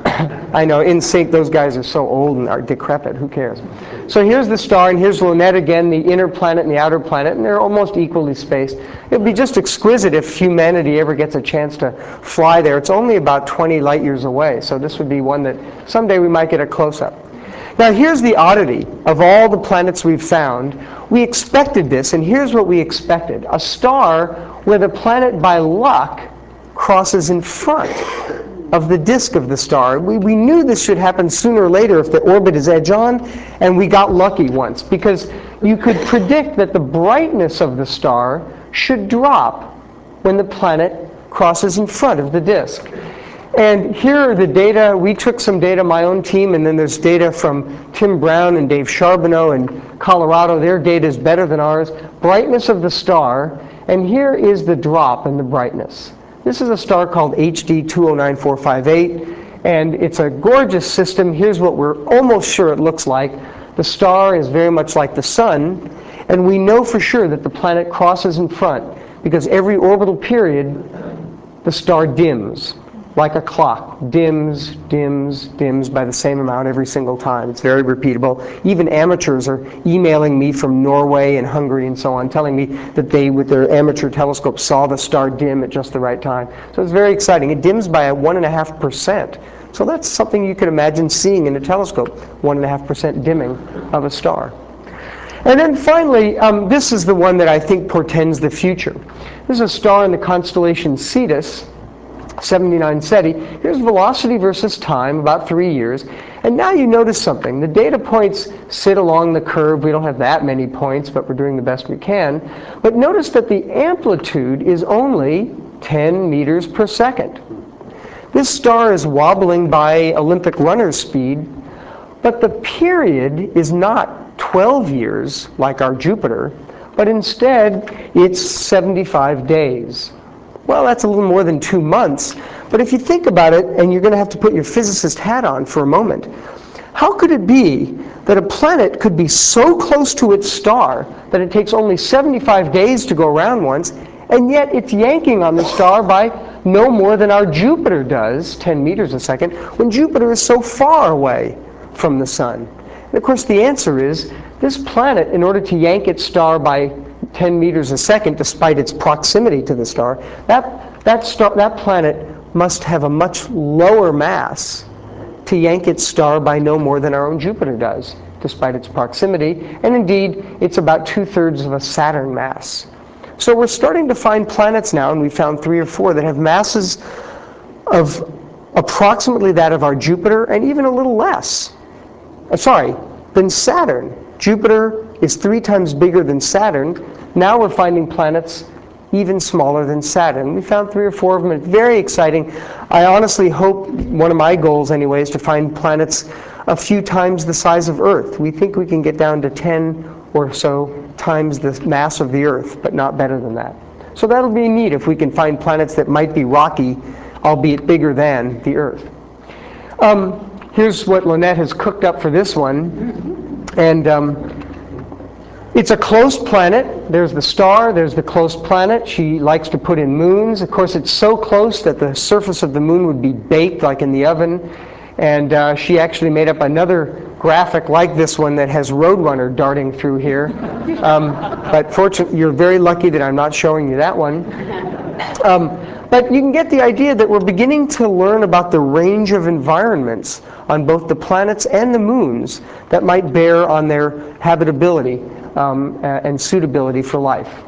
I know, in sync, those guys are so old and are decrepit. Who cares? So here's the star, and here's Lynette again, the inner planet and the outer planet, and they're almost equally spaced. It would be just exquisite if humanity ever gets a chance to fly there. It's only about twenty light years away, so this would be one that someday we might get a close-up. Now here's the oddity of all the planets we've found. We expected this, and here's what we expected. A star where the planet, by luck, crosses in front of the disk of the star. We, we knew this should happen sooner or later if the orbit is edge-on, and we got lucky once, because you could predict that the brightness of the star should drop when the planet crosses in front of the disk. And here are the data. We took some data, my own team, and then there's data from Tim Brown and Dave Charbonneau in Colorado. Their data is better than ours. Brightness of the star, and here is the drop in the brightness. This is a star called H D two oh nine four five eight, and it's a gorgeous system. Here's what we're almost sure it looks like. The star is very much like the sun, and we know for sure that the planet crosses in front, because every orbital period, the star dims, like a clock. Dims, dims, dims by the same amount every single time. It's very repeatable. Even amateurs are emailing me from Norway and Hungary and so on, telling me that they, with their amateur telescopes, saw the star dim at just the right time. So it's very exciting. It dims by a one and a half percent. So that's something you could imagine seeing in a telescope, one and a half percent dimming of a star. And then finally, um, this is the one that I think portends the future. This is a star in the constellation Cetus, seventy-nine Ceti. Here's velocity versus time, about three years. And now you notice something. The data points sit along the curve. We don't have that many points, but we're doing the best we can. But notice that the amplitude is only ten meters per second. This star is wobbling by Olympic runner's speed, but the period is not twelve years like our Jupiter, but instead it's seventy-five days. Well, that's a little more than two months, but if you think about it, and you're going to have to put your physicist hat on for a moment, how could it be that a planet could be so close to its star that it takes only seventy-five days to go around once, and yet it's yanking on the star by no more than our Jupiter does, ten meters a second, when Jupiter is so far away from the sun? And of course the answer is, this planet, in order to yank its star by ten meters a second, despite its proximity to the star, that, that, star, that planet must have a much lower mass to yank its star by no more than our own Jupiter does, despite its proximity. And indeed, it's about two-thirds of a Saturn mass. So we're starting to find planets now, and we found three or four that have masses of approximately that of our Jupiter, and even a little less. Uh, sorry, than Saturn. Jupiter is three times bigger than Saturn. Now we're finding planets even smaller than Saturn. We found three or four of them. It's very exciting. I honestly hope, one of my goals anyway, is to find planets a few times the size of Earth. We think we can get down to ten or so times the mass of the Earth, but not better than that. So that'll be neat if we can find planets that might be rocky, albeit bigger than the Earth. Um, here's what Lynette has cooked up for this one. And um, it's a close planet. There's the star, there's the close planet. She likes to put in moons. Of course, it's so close that the surface of the moon would be baked like in the oven. And uh, she actually made up another graphic like this one that has Roadrunner darting through here. Um, but fortunately, you're very lucky that I'm not showing you that one. Um, but you can get the idea that we're beginning to learn about the range of environments on both the planets and the moons that might bear on their habitability um, and suitability for life.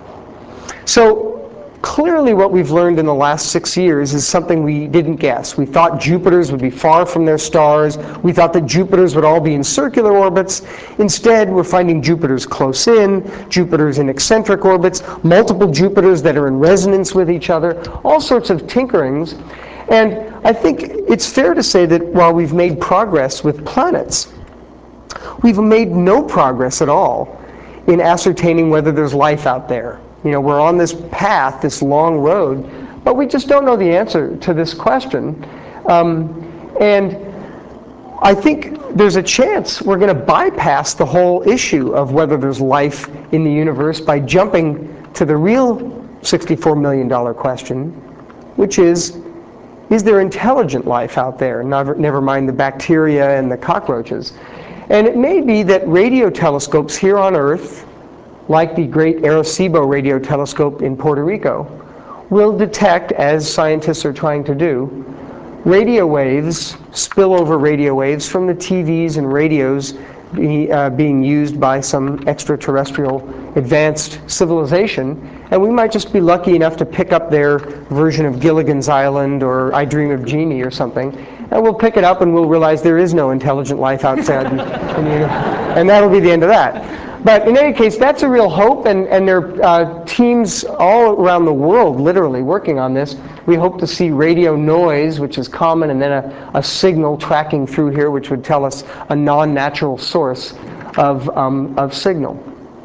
So clearly what we've learned in the last six years is something we didn't guess. We thought Jupiters would be far from their stars. We thought that Jupiters would all be in circular orbits. Instead, we're finding Jupiters close in, Jupiters in eccentric orbits, multiple Jupiters that are in resonance with each other, all sorts of tinkerings. And I think it's fair to say that while we've made progress with planets, we've made no progress at all in ascertaining whether there's life out there. You know, we're on this path, this long road, but we just don't know the answer to this question. Um, and I think there's a chance we're going to bypass the whole issue of whether there's life in the universe by jumping to the real sixty-four million dollar question, which is, is there intelligent life out there? Never, never mind the bacteria and the cockroaches. And it may be that radio telescopes here on Earth, like the great Arecibo radio telescope in Puerto Rico, will detect, as scientists are trying to do, radio waves, spillover radio waves from the T Vs and radios be, uh, being used by some extraterrestrial advanced civilization. And we might just be lucky enough to pick up their version of Gilligan's Island or I Dream of Jeannie or something. And we'll pick it up and we'll realize there is no intelligent life outside. in, in the, and that'll be the end of that. But in any case, that's a real hope, and, and there are uh, teams all around the world literally working on this. We hope to see radio noise, which is common, and then a, a signal tracking through here, which would tell us a non-natural source of, um, of signal.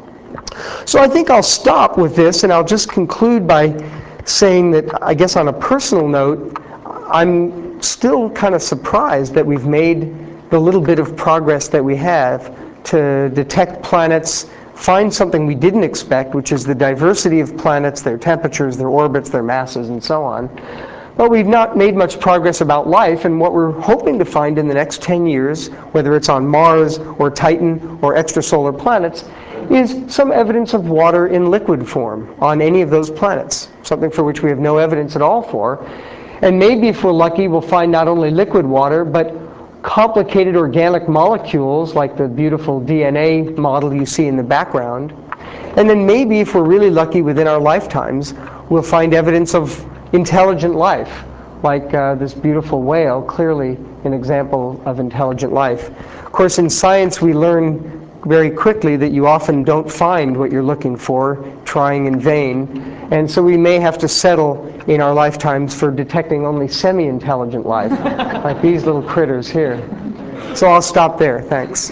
So I think I'll stop with this, and I'll just conclude by saying that, I guess on a personal note, I'm still kind of surprised that we've made the little bit of progress that we have to detect planets, find something we didn't expect, which is the diversity of planets, their temperatures, their orbits, their masses, and so on. But we've not made much progress about life, and what we're hoping to find in the next ten years, whether it's on Mars or Titan or extrasolar planets, is some evidence of water in liquid form on any of those planets, something for which we have no evidence at all for. And maybe if we're lucky, we'll find not only liquid water, but complicated organic molecules like the beautiful D N A model you see in the background. And then maybe if we're really lucky within our lifetimes, we'll find evidence of intelligent life, like uh, this beautiful whale, clearly an example of intelligent life. Of course, in science we learn very quickly that you often don't find what you're looking for, trying in vain. And so we may have to settle in our lifetimes for detecting only semi-intelligent life, like these little critters here. So I'll stop there. Thanks.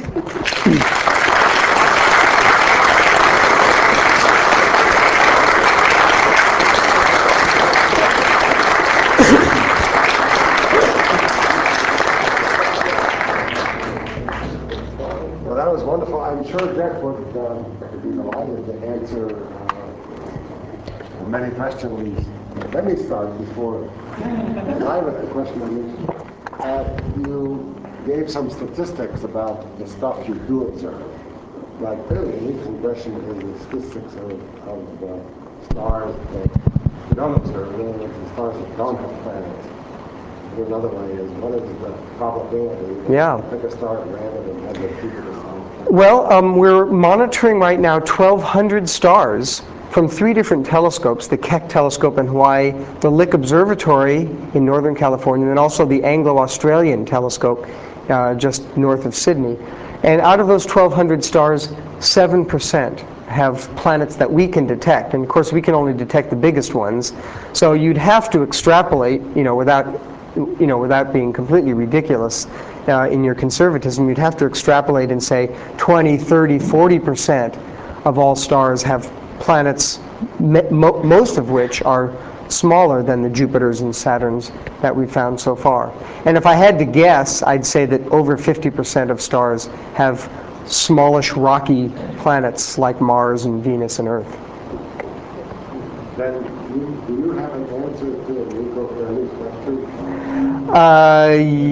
Well, that was wonderful. I'm sure Jeff would um, be delighted to answer uh, many questions. Let me start before I have a question on you. Uh, you gave some statistics about the stuff you do observe. Like clearly, an interesting question is the statistics of, of uh, stars that you don't observe, and the stars that don't have planets. Another way is, what is the probability that yeah. you pick a star at random and have it keep it as long? Well, um, we're monitoring right now twelve hundred stars from three different telescopes, the Keck telescope in Hawaii, the Lick Observatory in Northern California, and also the Anglo-Australian telescope uh, just north of Sydney. And out of those twelve hundred stars, seven percent have planets that we can detect. And of course, we can only detect the biggest ones. So you'd have to extrapolate, you know, without you know, without being completely ridiculous uh, in your conservatism, you'd have to extrapolate and say twenty, thirty, forty percent of all stars have planets, mo most of which are smaller than the Jupiters and Saturns that we've found so far. And if I had to guess, I'd say that over fifty percent of stars have smallish, rocky planets like Mars and Venus and Earth. Then, you, do you have an answer to Enrico Fermi's question? Uh,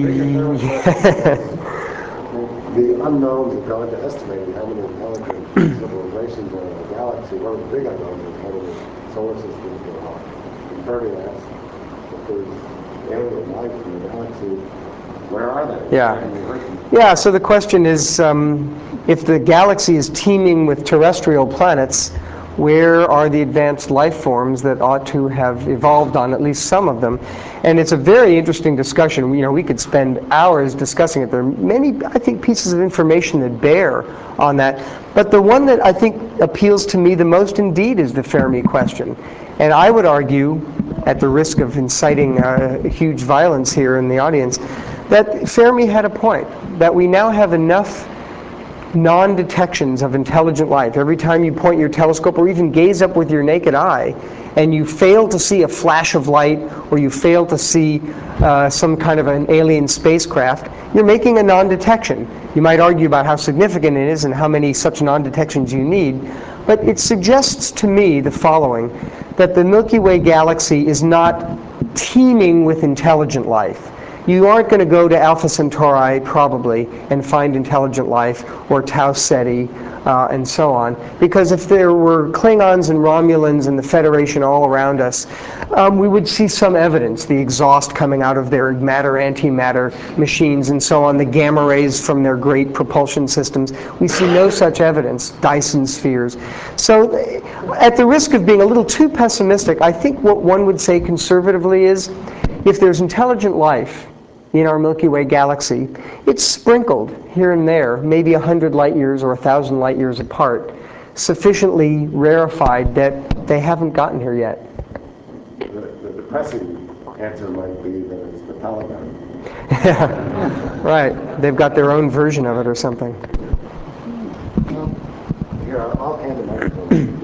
the unknowns that go into estimating how many intelligent civilizations are in the galaxy. One of the big unknowns is how many solar systems there are. And Fermi asks, if there's alien life in the galaxy, where are they? Yeah. Yeah, so the question is, um, if the galaxy is teeming with terrestrial planets, where are the advanced life forms that ought to have evolved on at least some of them? And it's a very interesting discussion. You know, we could spend hours discussing it. There are many, I think, pieces of information that bear on that. But the one that I think appeals to me the most indeed is the Fermi question. And I would argue, at the risk of inciting uh, huge violence here in the audience, that Fermi had a point, that we now have enough non-detections of intelligent life. Every time you point your telescope or even gaze up with your naked eye and you fail to see a flash of light or you fail to see uh, some kind of an alien spacecraft, you're making a non-detection. You might argue about how significant it is and how many such non-detections you need, but it suggests to me the following, that the Milky Way galaxy is not teeming with intelligent life. You aren't going to go to Alpha Centauri, probably, and find intelligent life, or Tau Ceti, uh, and so on. Because if there were Klingons and Romulans and the Federation all around us, um, we would see some evidence, the exhaust coming out of their matter-antimatter machines and so on, the gamma rays from their great propulsion systems. We see no such evidence, Dyson spheres. So at the risk of being a little too pessimistic, I think what one would say conservatively is, if there's intelligent life in our Milky Way galaxy, it's sprinkled here and there, maybe a hundred light years or a thousand light years apart, sufficiently rarefied that they haven't gotten here yet. The, the depressing answer might be that it's the Taliban. Right, they've got their own version of it or something. Here, I'll hand the microphone.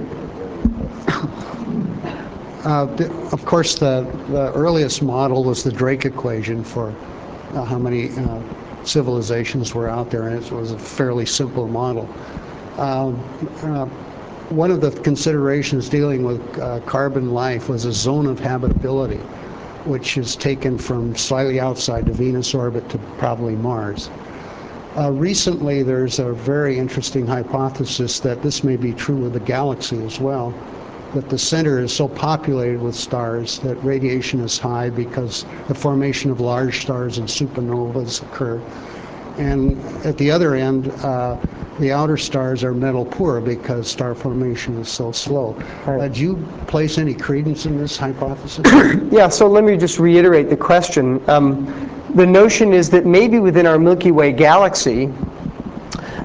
Uh, the, of course, the, the earliest model was the Drake equation for uh, how many uh, civilizations were out there, and it was a fairly simple model. Um, uh, one of the considerations dealing with uh, carbon life was a zone of habitability, which is taken from slightly outside the Venus orbit to probably Mars. Uh, recently, there's a very interesting hypothesis that this may be true of the galaxy as well, that the center is so populated with stars that radiation is high because the formation of large stars and supernovas occur. And at the other end, uh, the outer stars are metal poor because star formation is so slow. Right. Uh, do you place any credence in this hypothesis? Yeah, so let me just reiterate the question. Um, the notion is that maybe within our Milky Way galaxy,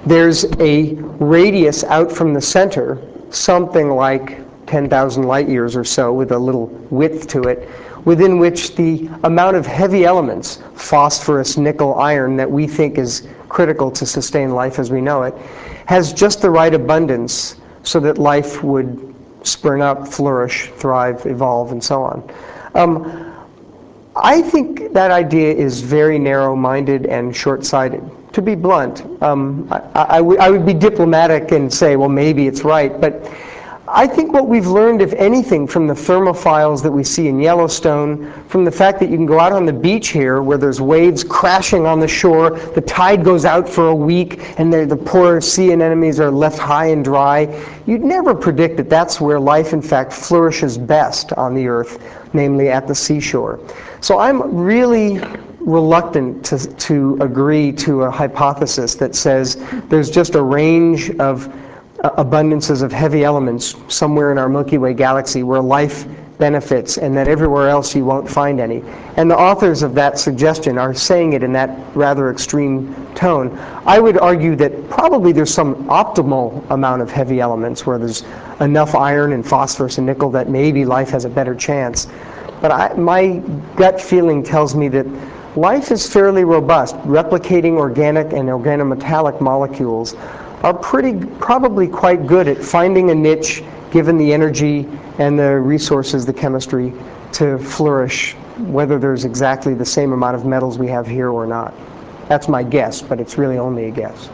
there's a radius out from the center, something like ten thousand light years or so, with a little width to it, within which the amount of heavy elements, phosphorus, nickel, iron, that we think is critical to sustain life as we know it, has just the right abundance so that life would spring up, flourish, thrive, evolve, and so on. Um, I think that idea is very narrow-minded and short-sighted. To be blunt, um, I, I, I would be diplomatic and say, well, maybe it's right, but I think what we've learned, if anything, from the thermophiles that we see in Yellowstone, from the fact that you can go out on the beach here where there's waves crashing on the shore, the tide goes out for a week, and the poor sea anemones are left high and dry, you'd never predict that that's where life, in fact, flourishes best on the Earth, namely at the seashore. So I'm really reluctant to, to agree to a hypothesis that says there's just a range of abundances of heavy elements somewhere in our Milky Way galaxy where life benefits, and that everywhere else you won't find any. And the authors of that suggestion are saying it in that rather extreme tone. I would argue that probably there's some optimal amount of heavy elements where there's enough iron and phosphorus and nickel that maybe life has a better chance. But I, my gut feeling tells me that life is fairly robust. Replicating organic and organometallic molecules are pretty, probably quite good at finding a niche, given the energy and the resources, the chemistry, to flourish, whether there's exactly the same amount of metals we have here or not. That's my guess, but it's really only a guess.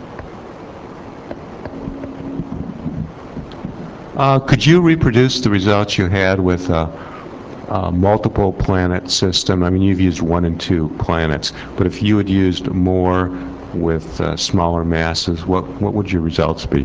Uh, could you reproduce the results you had with a, a multiple planet system? I mean, you've used one and two planets, but if you had used more with uh, smaller masses, what, what would your results be?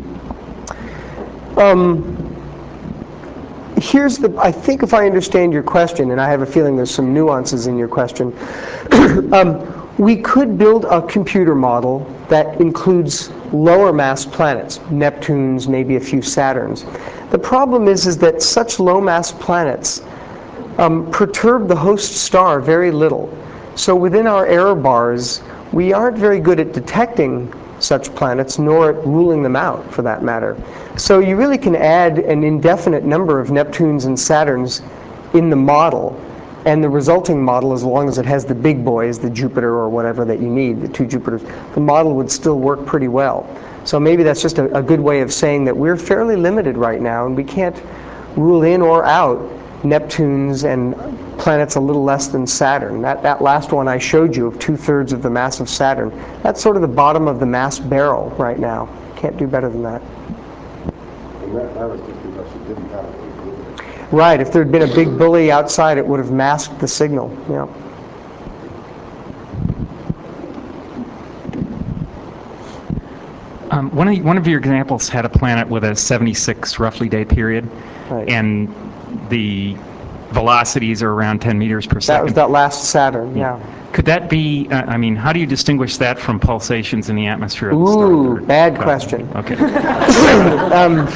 Um, here's the, I think if I understand your question, and I have a feeling there's some nuances in your question, um, we could build a computer model that includes lower mass planets, Neptunes, maybe a few Saturns. The problem is, is that such low mass planets um, perturb the host star very little. So within our error bars, we aren't very good at detecting such planets, nor at ruling them out, for that matter. So you really can add an indefinite number of Neptunes and Saturns in the model, and the resulting model, as long as it has the big boys, the Jupiter or whatever that you need, the two Jupiters, the model would still work pretty well. So maybe that's just a, a good way of saying that we're fairly limited right now, and we can't rule in or out Neptunes and planets a little less than Saturn. That, that last one I showed you of two-thirds of the mass of Saturn, that's sort of the bottom of the mass barrel right now. Can't do better than that. And that, that was just because you didn't have a big bully. Right, if there had been a big bully outside, it would have masked the signal. Yeah. Um, one, of, one of your examples had a planet with a seventy-six roughly day period, Right. and the velocities are around ten meters per That second. was that last Saturn, yeah. Could that be, uh, I mean, how do you distinguish that from pulsations in the atmosphere of the star? Ooh, Or- bad uh, question. Okay. um,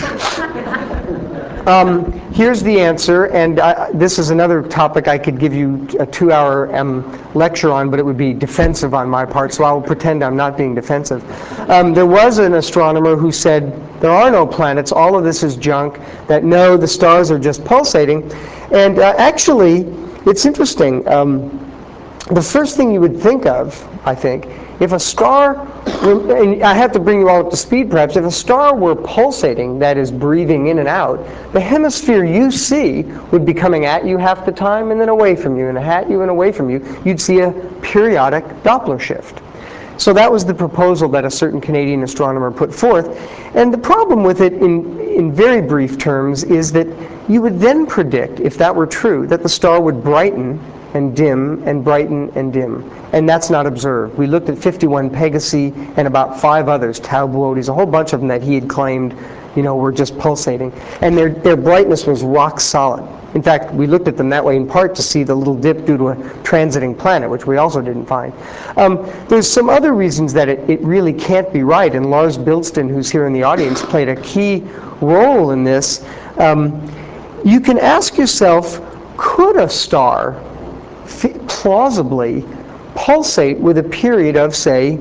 um, here's the answer, and I, this is another topic I could give you a two-hour um, lecture on, but it would be defensive on my part, so I will pretend I'm not being defensive. Um, there was an astronomer who said there are no planets, all of this is junk, that no, the stars are just pulsating. And uh, actually, it's interesting. Um, the first thing you would think of, I think, if a star, and I have to bring you all up to speed perhaps, if a star were pulsating, that is breathing in and out, the hemisphere you see would be coming at you half the time and then away from you, and at you and away from you. You'd see a periodic Doppler shift. So that was the proposal that a certain Canadian astronomer put forth. And the problem with it, in, in very brief terms, is that you would then predict, if that were true, that the star would brighten and dim and brighten and dim. And that's not observed. We looked at fifty-one Pegasi and about five others, Tau Boötes, a whole bunch of them that he had claimed, you know, were just pulsating. And their, their brightness was rock solid. In fact, we looked at them that way in part to see the little dip due to a transiting planet, which we also didn't find. Um, there's some other reasons that it, it really can't be right, and Lars Bilston, who's here in the audience, played a key role in this. Um, you can ask yourself, could a star plausibly pulsate with a period of, say,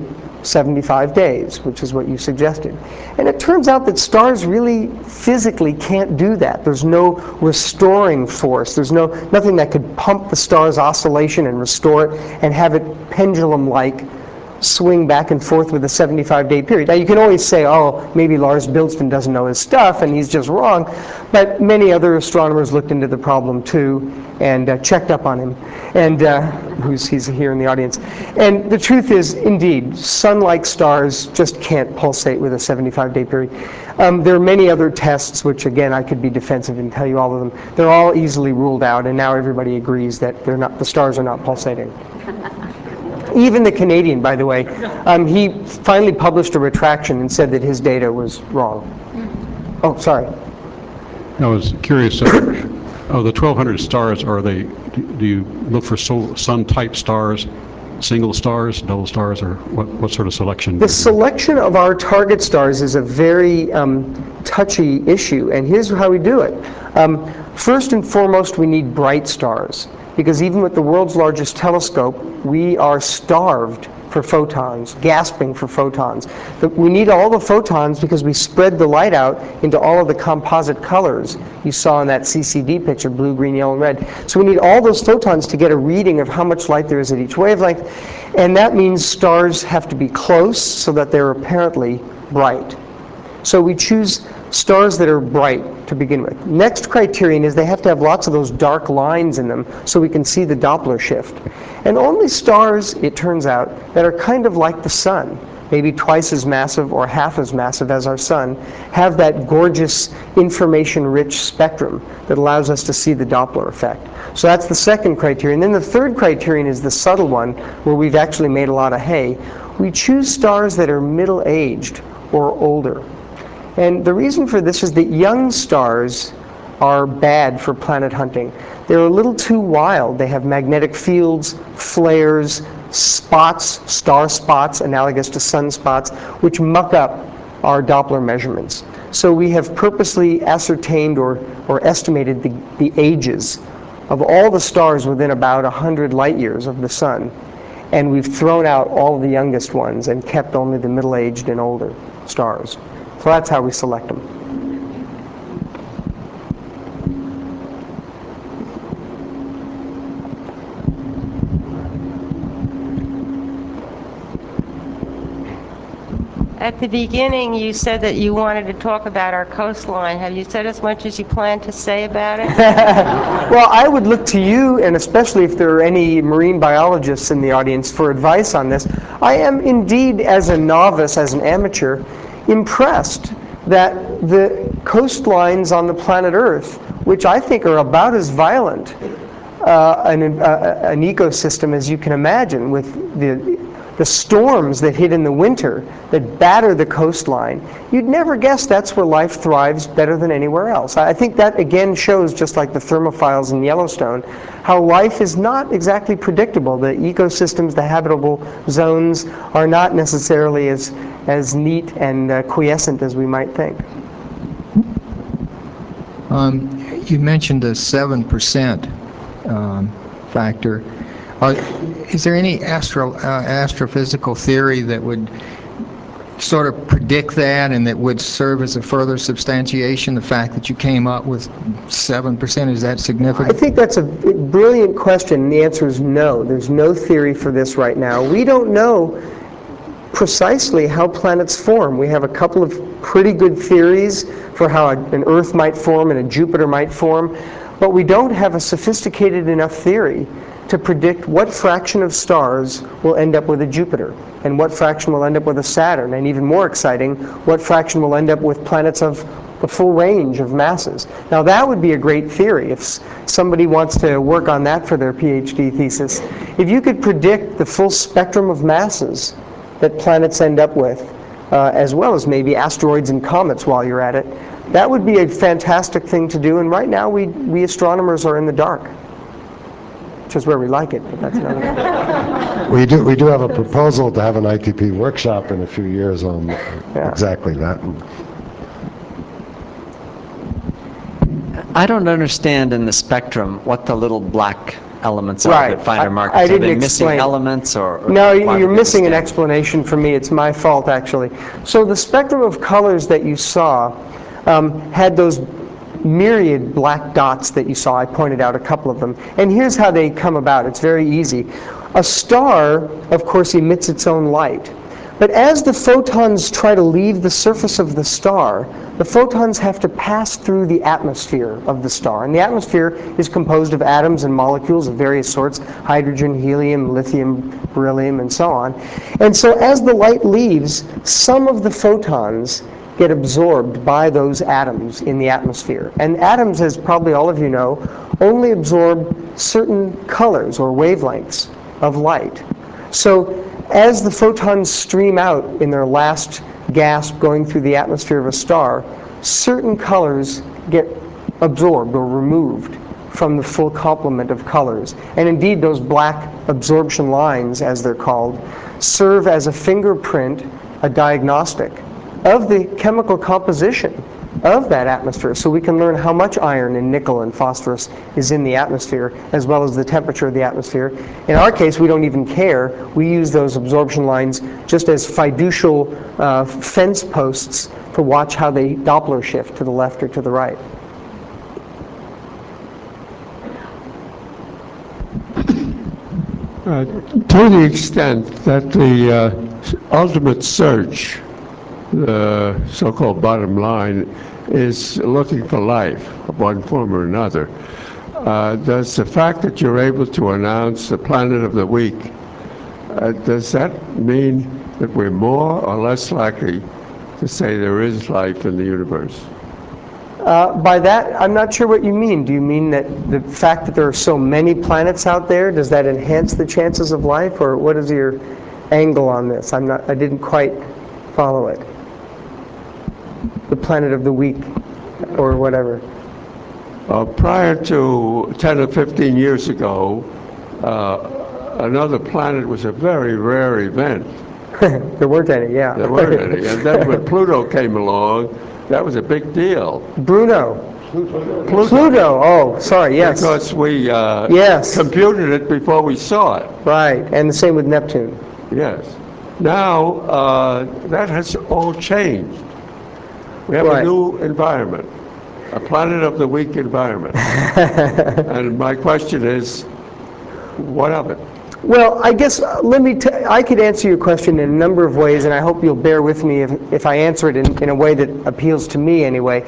seventy-five days, which is what you suggested. And it turns out that stars really physically can't do that. There's no restoring force. There's no nothing that could pump the star's oscillation and restore it and have it pendulum-like swing back and forth with a seventy-five day period. Now, you can always say, oh, maybe Lars Bilston doesn't know his stuff and he's just wrong, but many other astronomers looked into the problem too and uh, checked up on him, and uh, who's he's here in the audience. And the truth is, indeed, sun-like stars just can't pulsate with a seventy-five day period. Um, there are many other tests, which again, I could be defensive and tell you all of them. They're all easily ruled out, and now everybody agrees that they're not, the stars are not pulsating. Even the Canadian, by the way, um, he finally published a retraction and said that his data was wrong. Oh, sorry. I was curious, uh, of the twelve hundred stars, are they, do you look for sol- sun-type stars, single stars, double stars, or what, what sort of selection? do The you do? selection of our target stars is a very um, touchy issue, and here's how we do it. Um, first and foremost, we need bright stars, because even with the world's largest telescope, we are starved for photons, gasping for photons. But we need all the photons because we spread the light out into all of the composite colors you saw in that C C D picture, blue, green, yellow, and red. So we need all those photons to get a reading of how much light there is at each wavelength, and that means stars have to be close so that they're apparently bright. So we choose stars that are bright to begin with. Next criterion is they have to have lots of those dark lines in them so we can see the Doppler shift. And only stars, it turns out, that are kind of like the sun, maybe twice as massive or half as massive as our sun, have that gorgeous information-rich spectrum that allows us to see the Doppler effect. So that's the second criterion. Then the third criterion is the subtle one, where we've actually made a lot of hay. We choose stars that are middle-aged or older. And the reason for this is that young stars are bad for planet hunting. They're a little too wild. They have magnetic fields, flares, spots, star spots, analogous to sunspots, which muck up our Doppler measurements. So we have purposely ascertained or, or estimated the, the ages of all the stars within about one hundred light years of the sun. And we've thrown out all the youngest ones and kept only the middle-aged and older stars. So that's how we select them. At the beginning, you said that you wanted to talk about our coastline. Have you said as much as you plan to say about it? Well, I would look to you, and especially if there are any marine biologists in the audience, for advice on this. I am indeed, as a novice, as an amateur, impressed that the coastlines on the planet Earth, which I think are about as violent uh, an, uh, an ecosystem as you can imagine, with the, the storms that hit in the winter that batter the coastline, you'd never guess that's where life thrives better than anywhere else. I think that again shows, just like the thermophiles in Yellowstone, how life is not exactly predictable. The ecosystems, the habitable zones, are not necessarily as, as neat and uh, quiescent as we might think. Um, you mentioned the seven percent um, factor. Uh, is there any astro, uh, astrophysical theory that would sort of predict that and that would serve as a further substantiation, the fact that you came up with seven percent? Is that significant? I think that's a brilliant question, and the answer is no. There's no theory for this right now. We don't know precisely how planets form. We have a couple of pretty good theories for how an Earth might form and a Jupiter might form, but we don't have a sophisticated enough theory to predict what fraction of stars will end up with a Jupiter, and what fraction will end up with a Saturn, and even more exciting, what fraction will end up with planets of the full range of masses. Now that would be a great theory if somebody wants to work on that for their PhD thesis. If you could predict the full spectrum of masses that planets end up with, uh, as well as maybe asteroids and comets while you're at it, that would be a fantastic thing to do, and right now we, we astronomers are in the dark. Which is where we like it, but that's another thing. We do, we do have a proposal to have an I T P workshop in a few years on Yeah. exactly that. I don't understand in the spectrum what the little black elements of Right. it, finer I- markers? I Are didn't they missing explain. elements, or? or No, why you're would they missing an stand? explanation for me. It's my fault, actually. So the spectrum of colors that you saw um, had those myriad black dots that you saw. I pointed out a couple of them. And here's how they come about. It's very easy. A star, of course, emits its own light. But as the photons try to leave the surface of the star, the photons have to pass through the atmosphere of the star. And the atmosphere is composed of atoms and molecules of various sorts: hydrogen, helium, lithium, beryllium, and so on. And so as the light leaves, some of the photons get absorbed by those atoms in the atmosphere. And atoms, as probably all of you know, only absorb certain colors or wavelengths of light. So as the photons stream out in their last gasp going through the atmosphere of a star, certain colors get absorbed or removed from the full complement of colors. And indeed, those black absorption lines, as they're called, serve as a fingerprint, a diagnostic of the chemical composition of that atmosphere, so we can learn how much iron and nickel and phosphorus is in the atmosphere, as well as the temperature of the atmosphere. In our case, we don't even care. We use those absorption lines just as fiducial uh, fence posts to watch how they Doppler shift to the left or to the right. Uh, to the extent that the uh, ultimate search, the so-called bottom line, is looking for life of one form or another, uh, does the fact that you're able to announce the planet of the week, uh, does that mean that we're more or less likely to say there is life in the universe? Uh, by that, I'm not sure what you mean. Do you mean that the fact that there are so many planets out there, does that enhance the chances of life, or what is your angle on this? I'm not, I didn't quite follow it. The planet of the week, or whatever. Uh, prior to ten or fifteen years ago, uh, another planet was a very rare event. There weren't any, yeah. There weren't any. And then when Pluto came along, that was a big deal. Bruno. Pluto. Pluto, oh, sorry, yes. Because we uh, Yes. computed it before we saw it. Right, and the same with Neptune. Yes. Now, uh, that has all changed. We have Right. a new environment, a planet of the week environment. And my question is, what of it? Well, I guess uh, let me. T- I could answer your question in a number of ways, and I hope you'll bear with me if, if I answer it in, in a way that appeals to me anyway.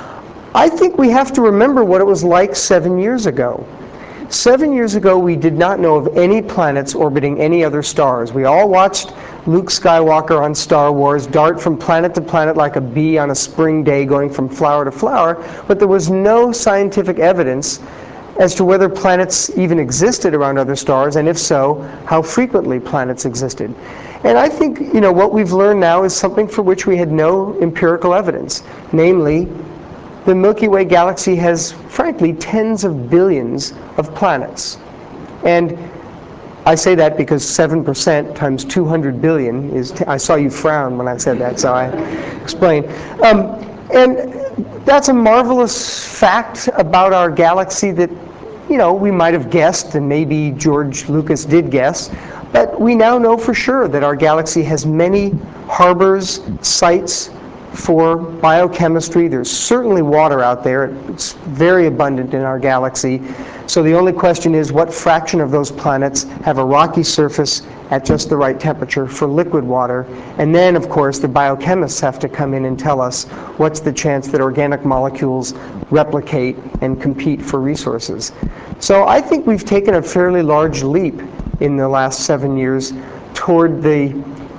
I think we have to remember what it was like seven years ago. Seven years ago, we did not know of any planets orbiting any other stars. We all watched Luke Skywalker on Star Wars dart from planet to planet like a bee on a spring day going from flower to flower, but there was no scientific evidence as to whether planets even existed around other stars, and if so, how frequently planets existed. And I think, you know, what we've learned now is something for which we had no empirical evidence, namely, the Milky Way galaxy has, frankly, tens of billions of planets. And I say that because seven percent times two hundred billion is, t- I saw you frown when I said that, so I explain. Um, and that's a marvelous fact about our galaxy that, you know, we might have guessed, and maybe George Lucas did guess, but we now know for sure that our galaxy has many harbors, sites for biochemistry. There's certainly water out there. It's very abundant in our galaxy. So the only question is, what fraction of those planets have a rocky surface at just the right temperature for liquid water? And then, of course, the biochemists have to come in and tell us what's the chance that organic molecules replicate and compete for resources. So I think we've taken a fairly large leap in the last seven years toward the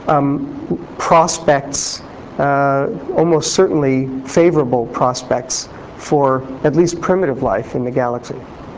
um, prospects, uh, almost certainly favorable prospects for at least primitive life in the galaxy.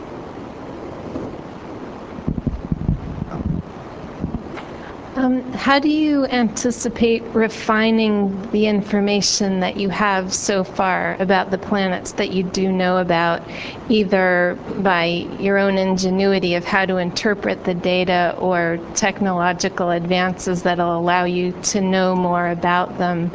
Um, how do you anticipate refining the information that you have so far about the planets that you do know about, either by your own ingenuity of how to interpret the data or technological advances that will allow you to know more about them?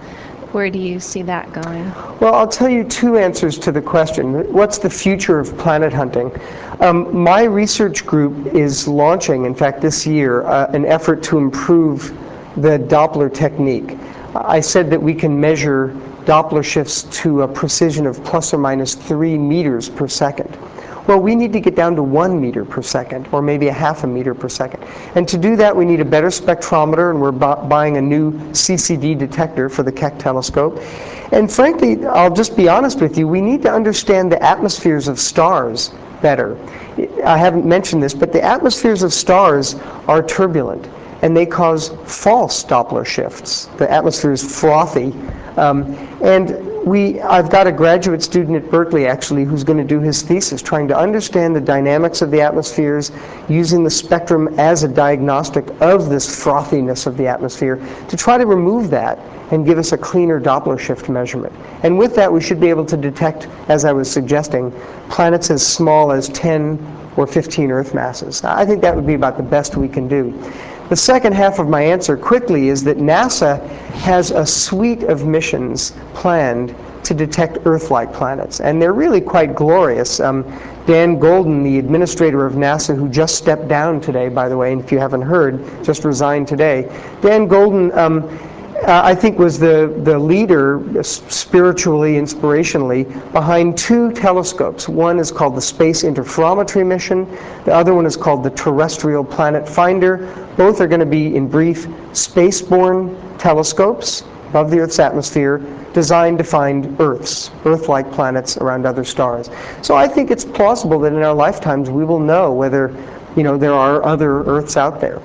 where do you see that going? Well, I'll tell you two answers to the question. What's the future of planet hunting? Um, my research group is launching, in fact, this year, uh, an effort to improve the Doppler technique. I said that we can measure Doppler shifts to a precision of plus or minus three meters per second. Well, we need to get down to one meter per second, or maybe a half a meter per second. And to do that, we need a better spectrometer, and we're bu buying a new C C D detector for the Keck telescope. And frankly, I'll just be honest with you, we need to understand the atmospheres of stars better. I haven't mentioned this, but the atmospheres of stars are turbulent, and they cause false Doppler shifts. The atmosphere is frothy. Um, and we, I've got a graduate student at Berkeley, actually, who's going to do his thesis, trying to understand the dynamics of the atmospheres, using the spectrum as a diagnostic of this frothiness of the atmosphere, to try to remove that and give us a cleaner Doppler shift measurement. And with that, we should be able to detect, as I was suggesting, planets as small as ten or fifteen Earth masses. I think that would be about the best we can do. The second half of my answer quickly is that NASA has a suite of missions planned to detect Earth-like planets, and they're really quite glorious. Um, Dan Golden, the administrator of NASA, who just stepped down today, by the way, and if you haven't heard, just resigned today. Dan Golden, um, uh, I think, was the, the leader, uh, spiritually, inspirationally, behind two telescopes. One is called the Space Interferometry Mission. The other one is called the Terrestrial Planet Finder. Both are going to be, in brief, spaceborne telescopes above the Earth's atmosphere designed to find Earths, Earth-like planets around other stars. So I think it's plausible that in our lifetimes we will know whether, you know, there are other Earths out there.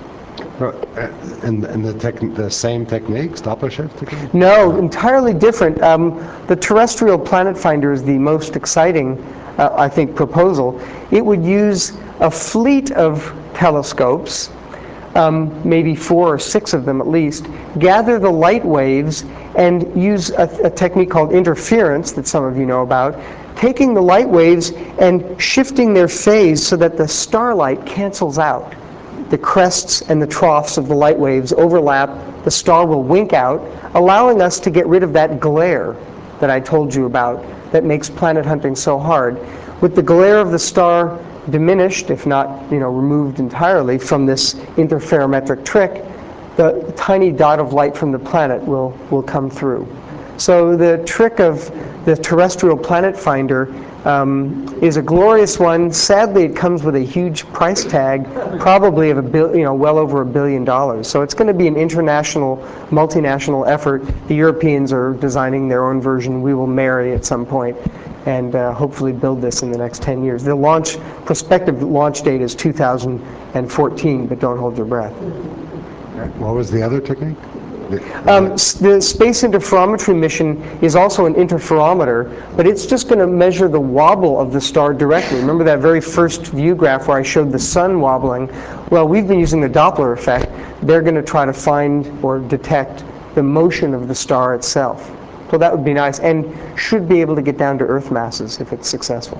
And, and the, tech, the same techniques, Doppler shift technique? No, entirely different. Um, the Terrestrial Planet Finder is the most exciting, uh, I think, proposal. It would use a fleet of telescopes, um, maybe four or six of them at least, gather the light waves and use a, a technique called interference that some of you know about, taking the light waves and shifting their phase so that the starlight cancels out. The crests and the troughs of the light waves overlap, the star will wink out, allowing us to get rid of that glare that I told you about that makes planet hunting so hard. With the glare of the star diminished, if not, you know, removed entirely from this interferometric trick, the tiny dot of light from the planet will, will come through. So the trick of the Terrestrial Planet Finder um, is a glorious one. Sadly, it comes with a huge price tag, probably of a bill, you know, well over a billion dollars. So it's going to be an international, multinational effort. The Europeans are designing their own version. We will marry at some point, and uh, hopefully build this in the next ten years. The launch, prospective launch date is two thousand fourteen, but don't hold your breath. What was the other technique? Um, the Space Interferometry mission is also an interferometer, but it's just going to measure the wobble of the star directly. Remember that very first view graph where I showed the sun wobbling? Well, we've been using the Doppler effect. They're going to try to find or detect the motion of the star itself. So that would be nice, and should be able to get down to Earth masses if it's successful.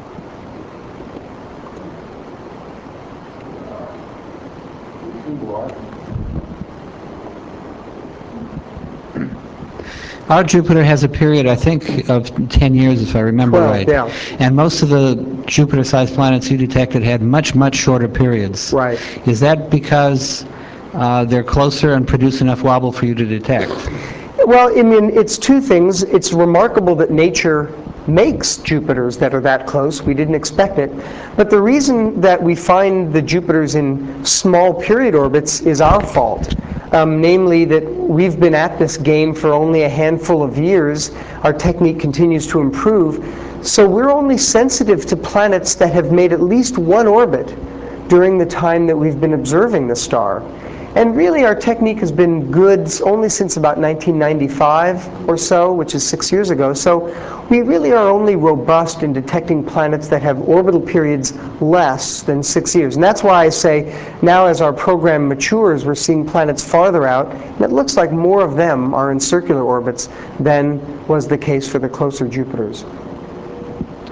Our Jupiter has a period, I think, of ten years, if I remember Well, right. yeah. And most of the Jupiter-sized planets you detected had much, much shorter periods. Right. Is that because uh, they're closer and produce enough wobble for you to detect? Well, I mean, it's two things. It's remarkable that nature makes Jupiters that are that close. We didn't expect it. But the reason that we find the Jupiters in small period orbits is our fault. Um, namely that we've been at this game for only a handful of years. Our technique continues to improve. So we're only sensitive to planets that have made at least one orbit during the time that we've been observing the star. And really, our technique has been good only since about nineteen ninety-five or so, which is six years ago. So we really are only robust in detecting planets that have orbital periods less than six years. And that's why I say now as our program matures, we're seeing planets farther out. And it looks like more of them are in circular orbits than was the case for the closer Jupiters.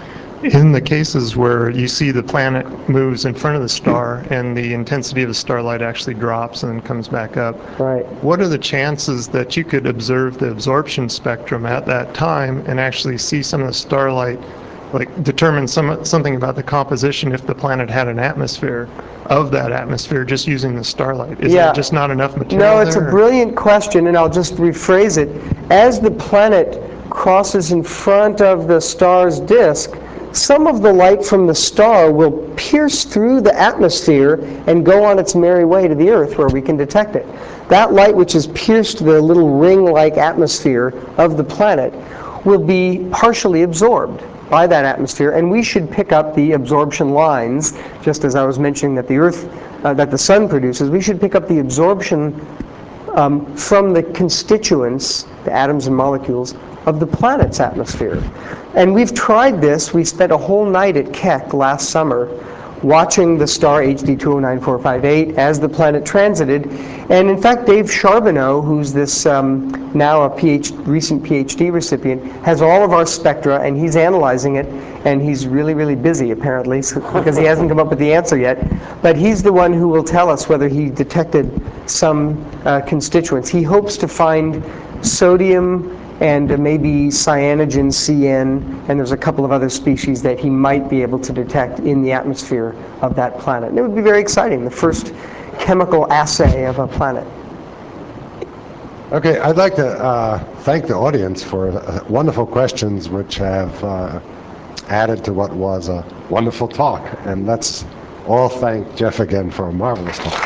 in the cases where you see the planet moves in front of the star and the intensity of the starlight actually drops and then comes back up, Right. what are the chances that you could observe the absorption spectrum at that time and actually see some of the starlight, like determine some something about the composition if the planet had an atmosphere of that atmosphere just using the starlight? Is Yeah. there just not enough material No, it's a there, or- brilliant question, and I'll just rephrase it. As the planet crosses in front of the star's disk, some of the light from the star will pierce through the atmosphere and go on its merry way to the Earth where we can detect it. That light which has pierced the little ring-like atmosphere of the planet will be partially absorbed by that atmosphere, and we should pick up the absorption lines, just as I was mentioning that the Earth, uh, that the sun produces. We should pick up the absorption um, from the constituents, the atoms and molecules, of the planet's atmosphere. And we've tried this. We spent a whole night at Keck last summer watching the star H D two oh nine four five eight as the planet transited. And in fact, Dave Charbonneau, who's this um, now a PhD, recent PhD recipient, has all of our spectra, and he's analyzing it, and he's really, really busy, apparently, so, because he hasn't come up with the answer yet. But he's the one who will tell us whether he detected some uh, constituents. He hopes to find sodium and uh, maybe cyanogen C N, and there's a couple of other species that he might be able to detect in the atmosphere of that planet. And it would be very exciting, the first chemical assay of a planet. Okay, I'd like to uh, thank the audience for uh, wonderful questions which have uh, added to what was a wonderful talk. And let's all thank Jeff again for a marvelous talk.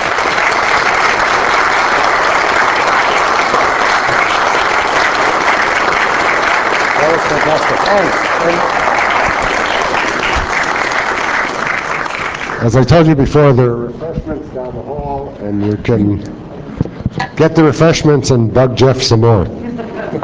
That was fantastic. And, and as I told you before, there are refreshments down the hall, and you can get the refreshments and bug Jeff some more.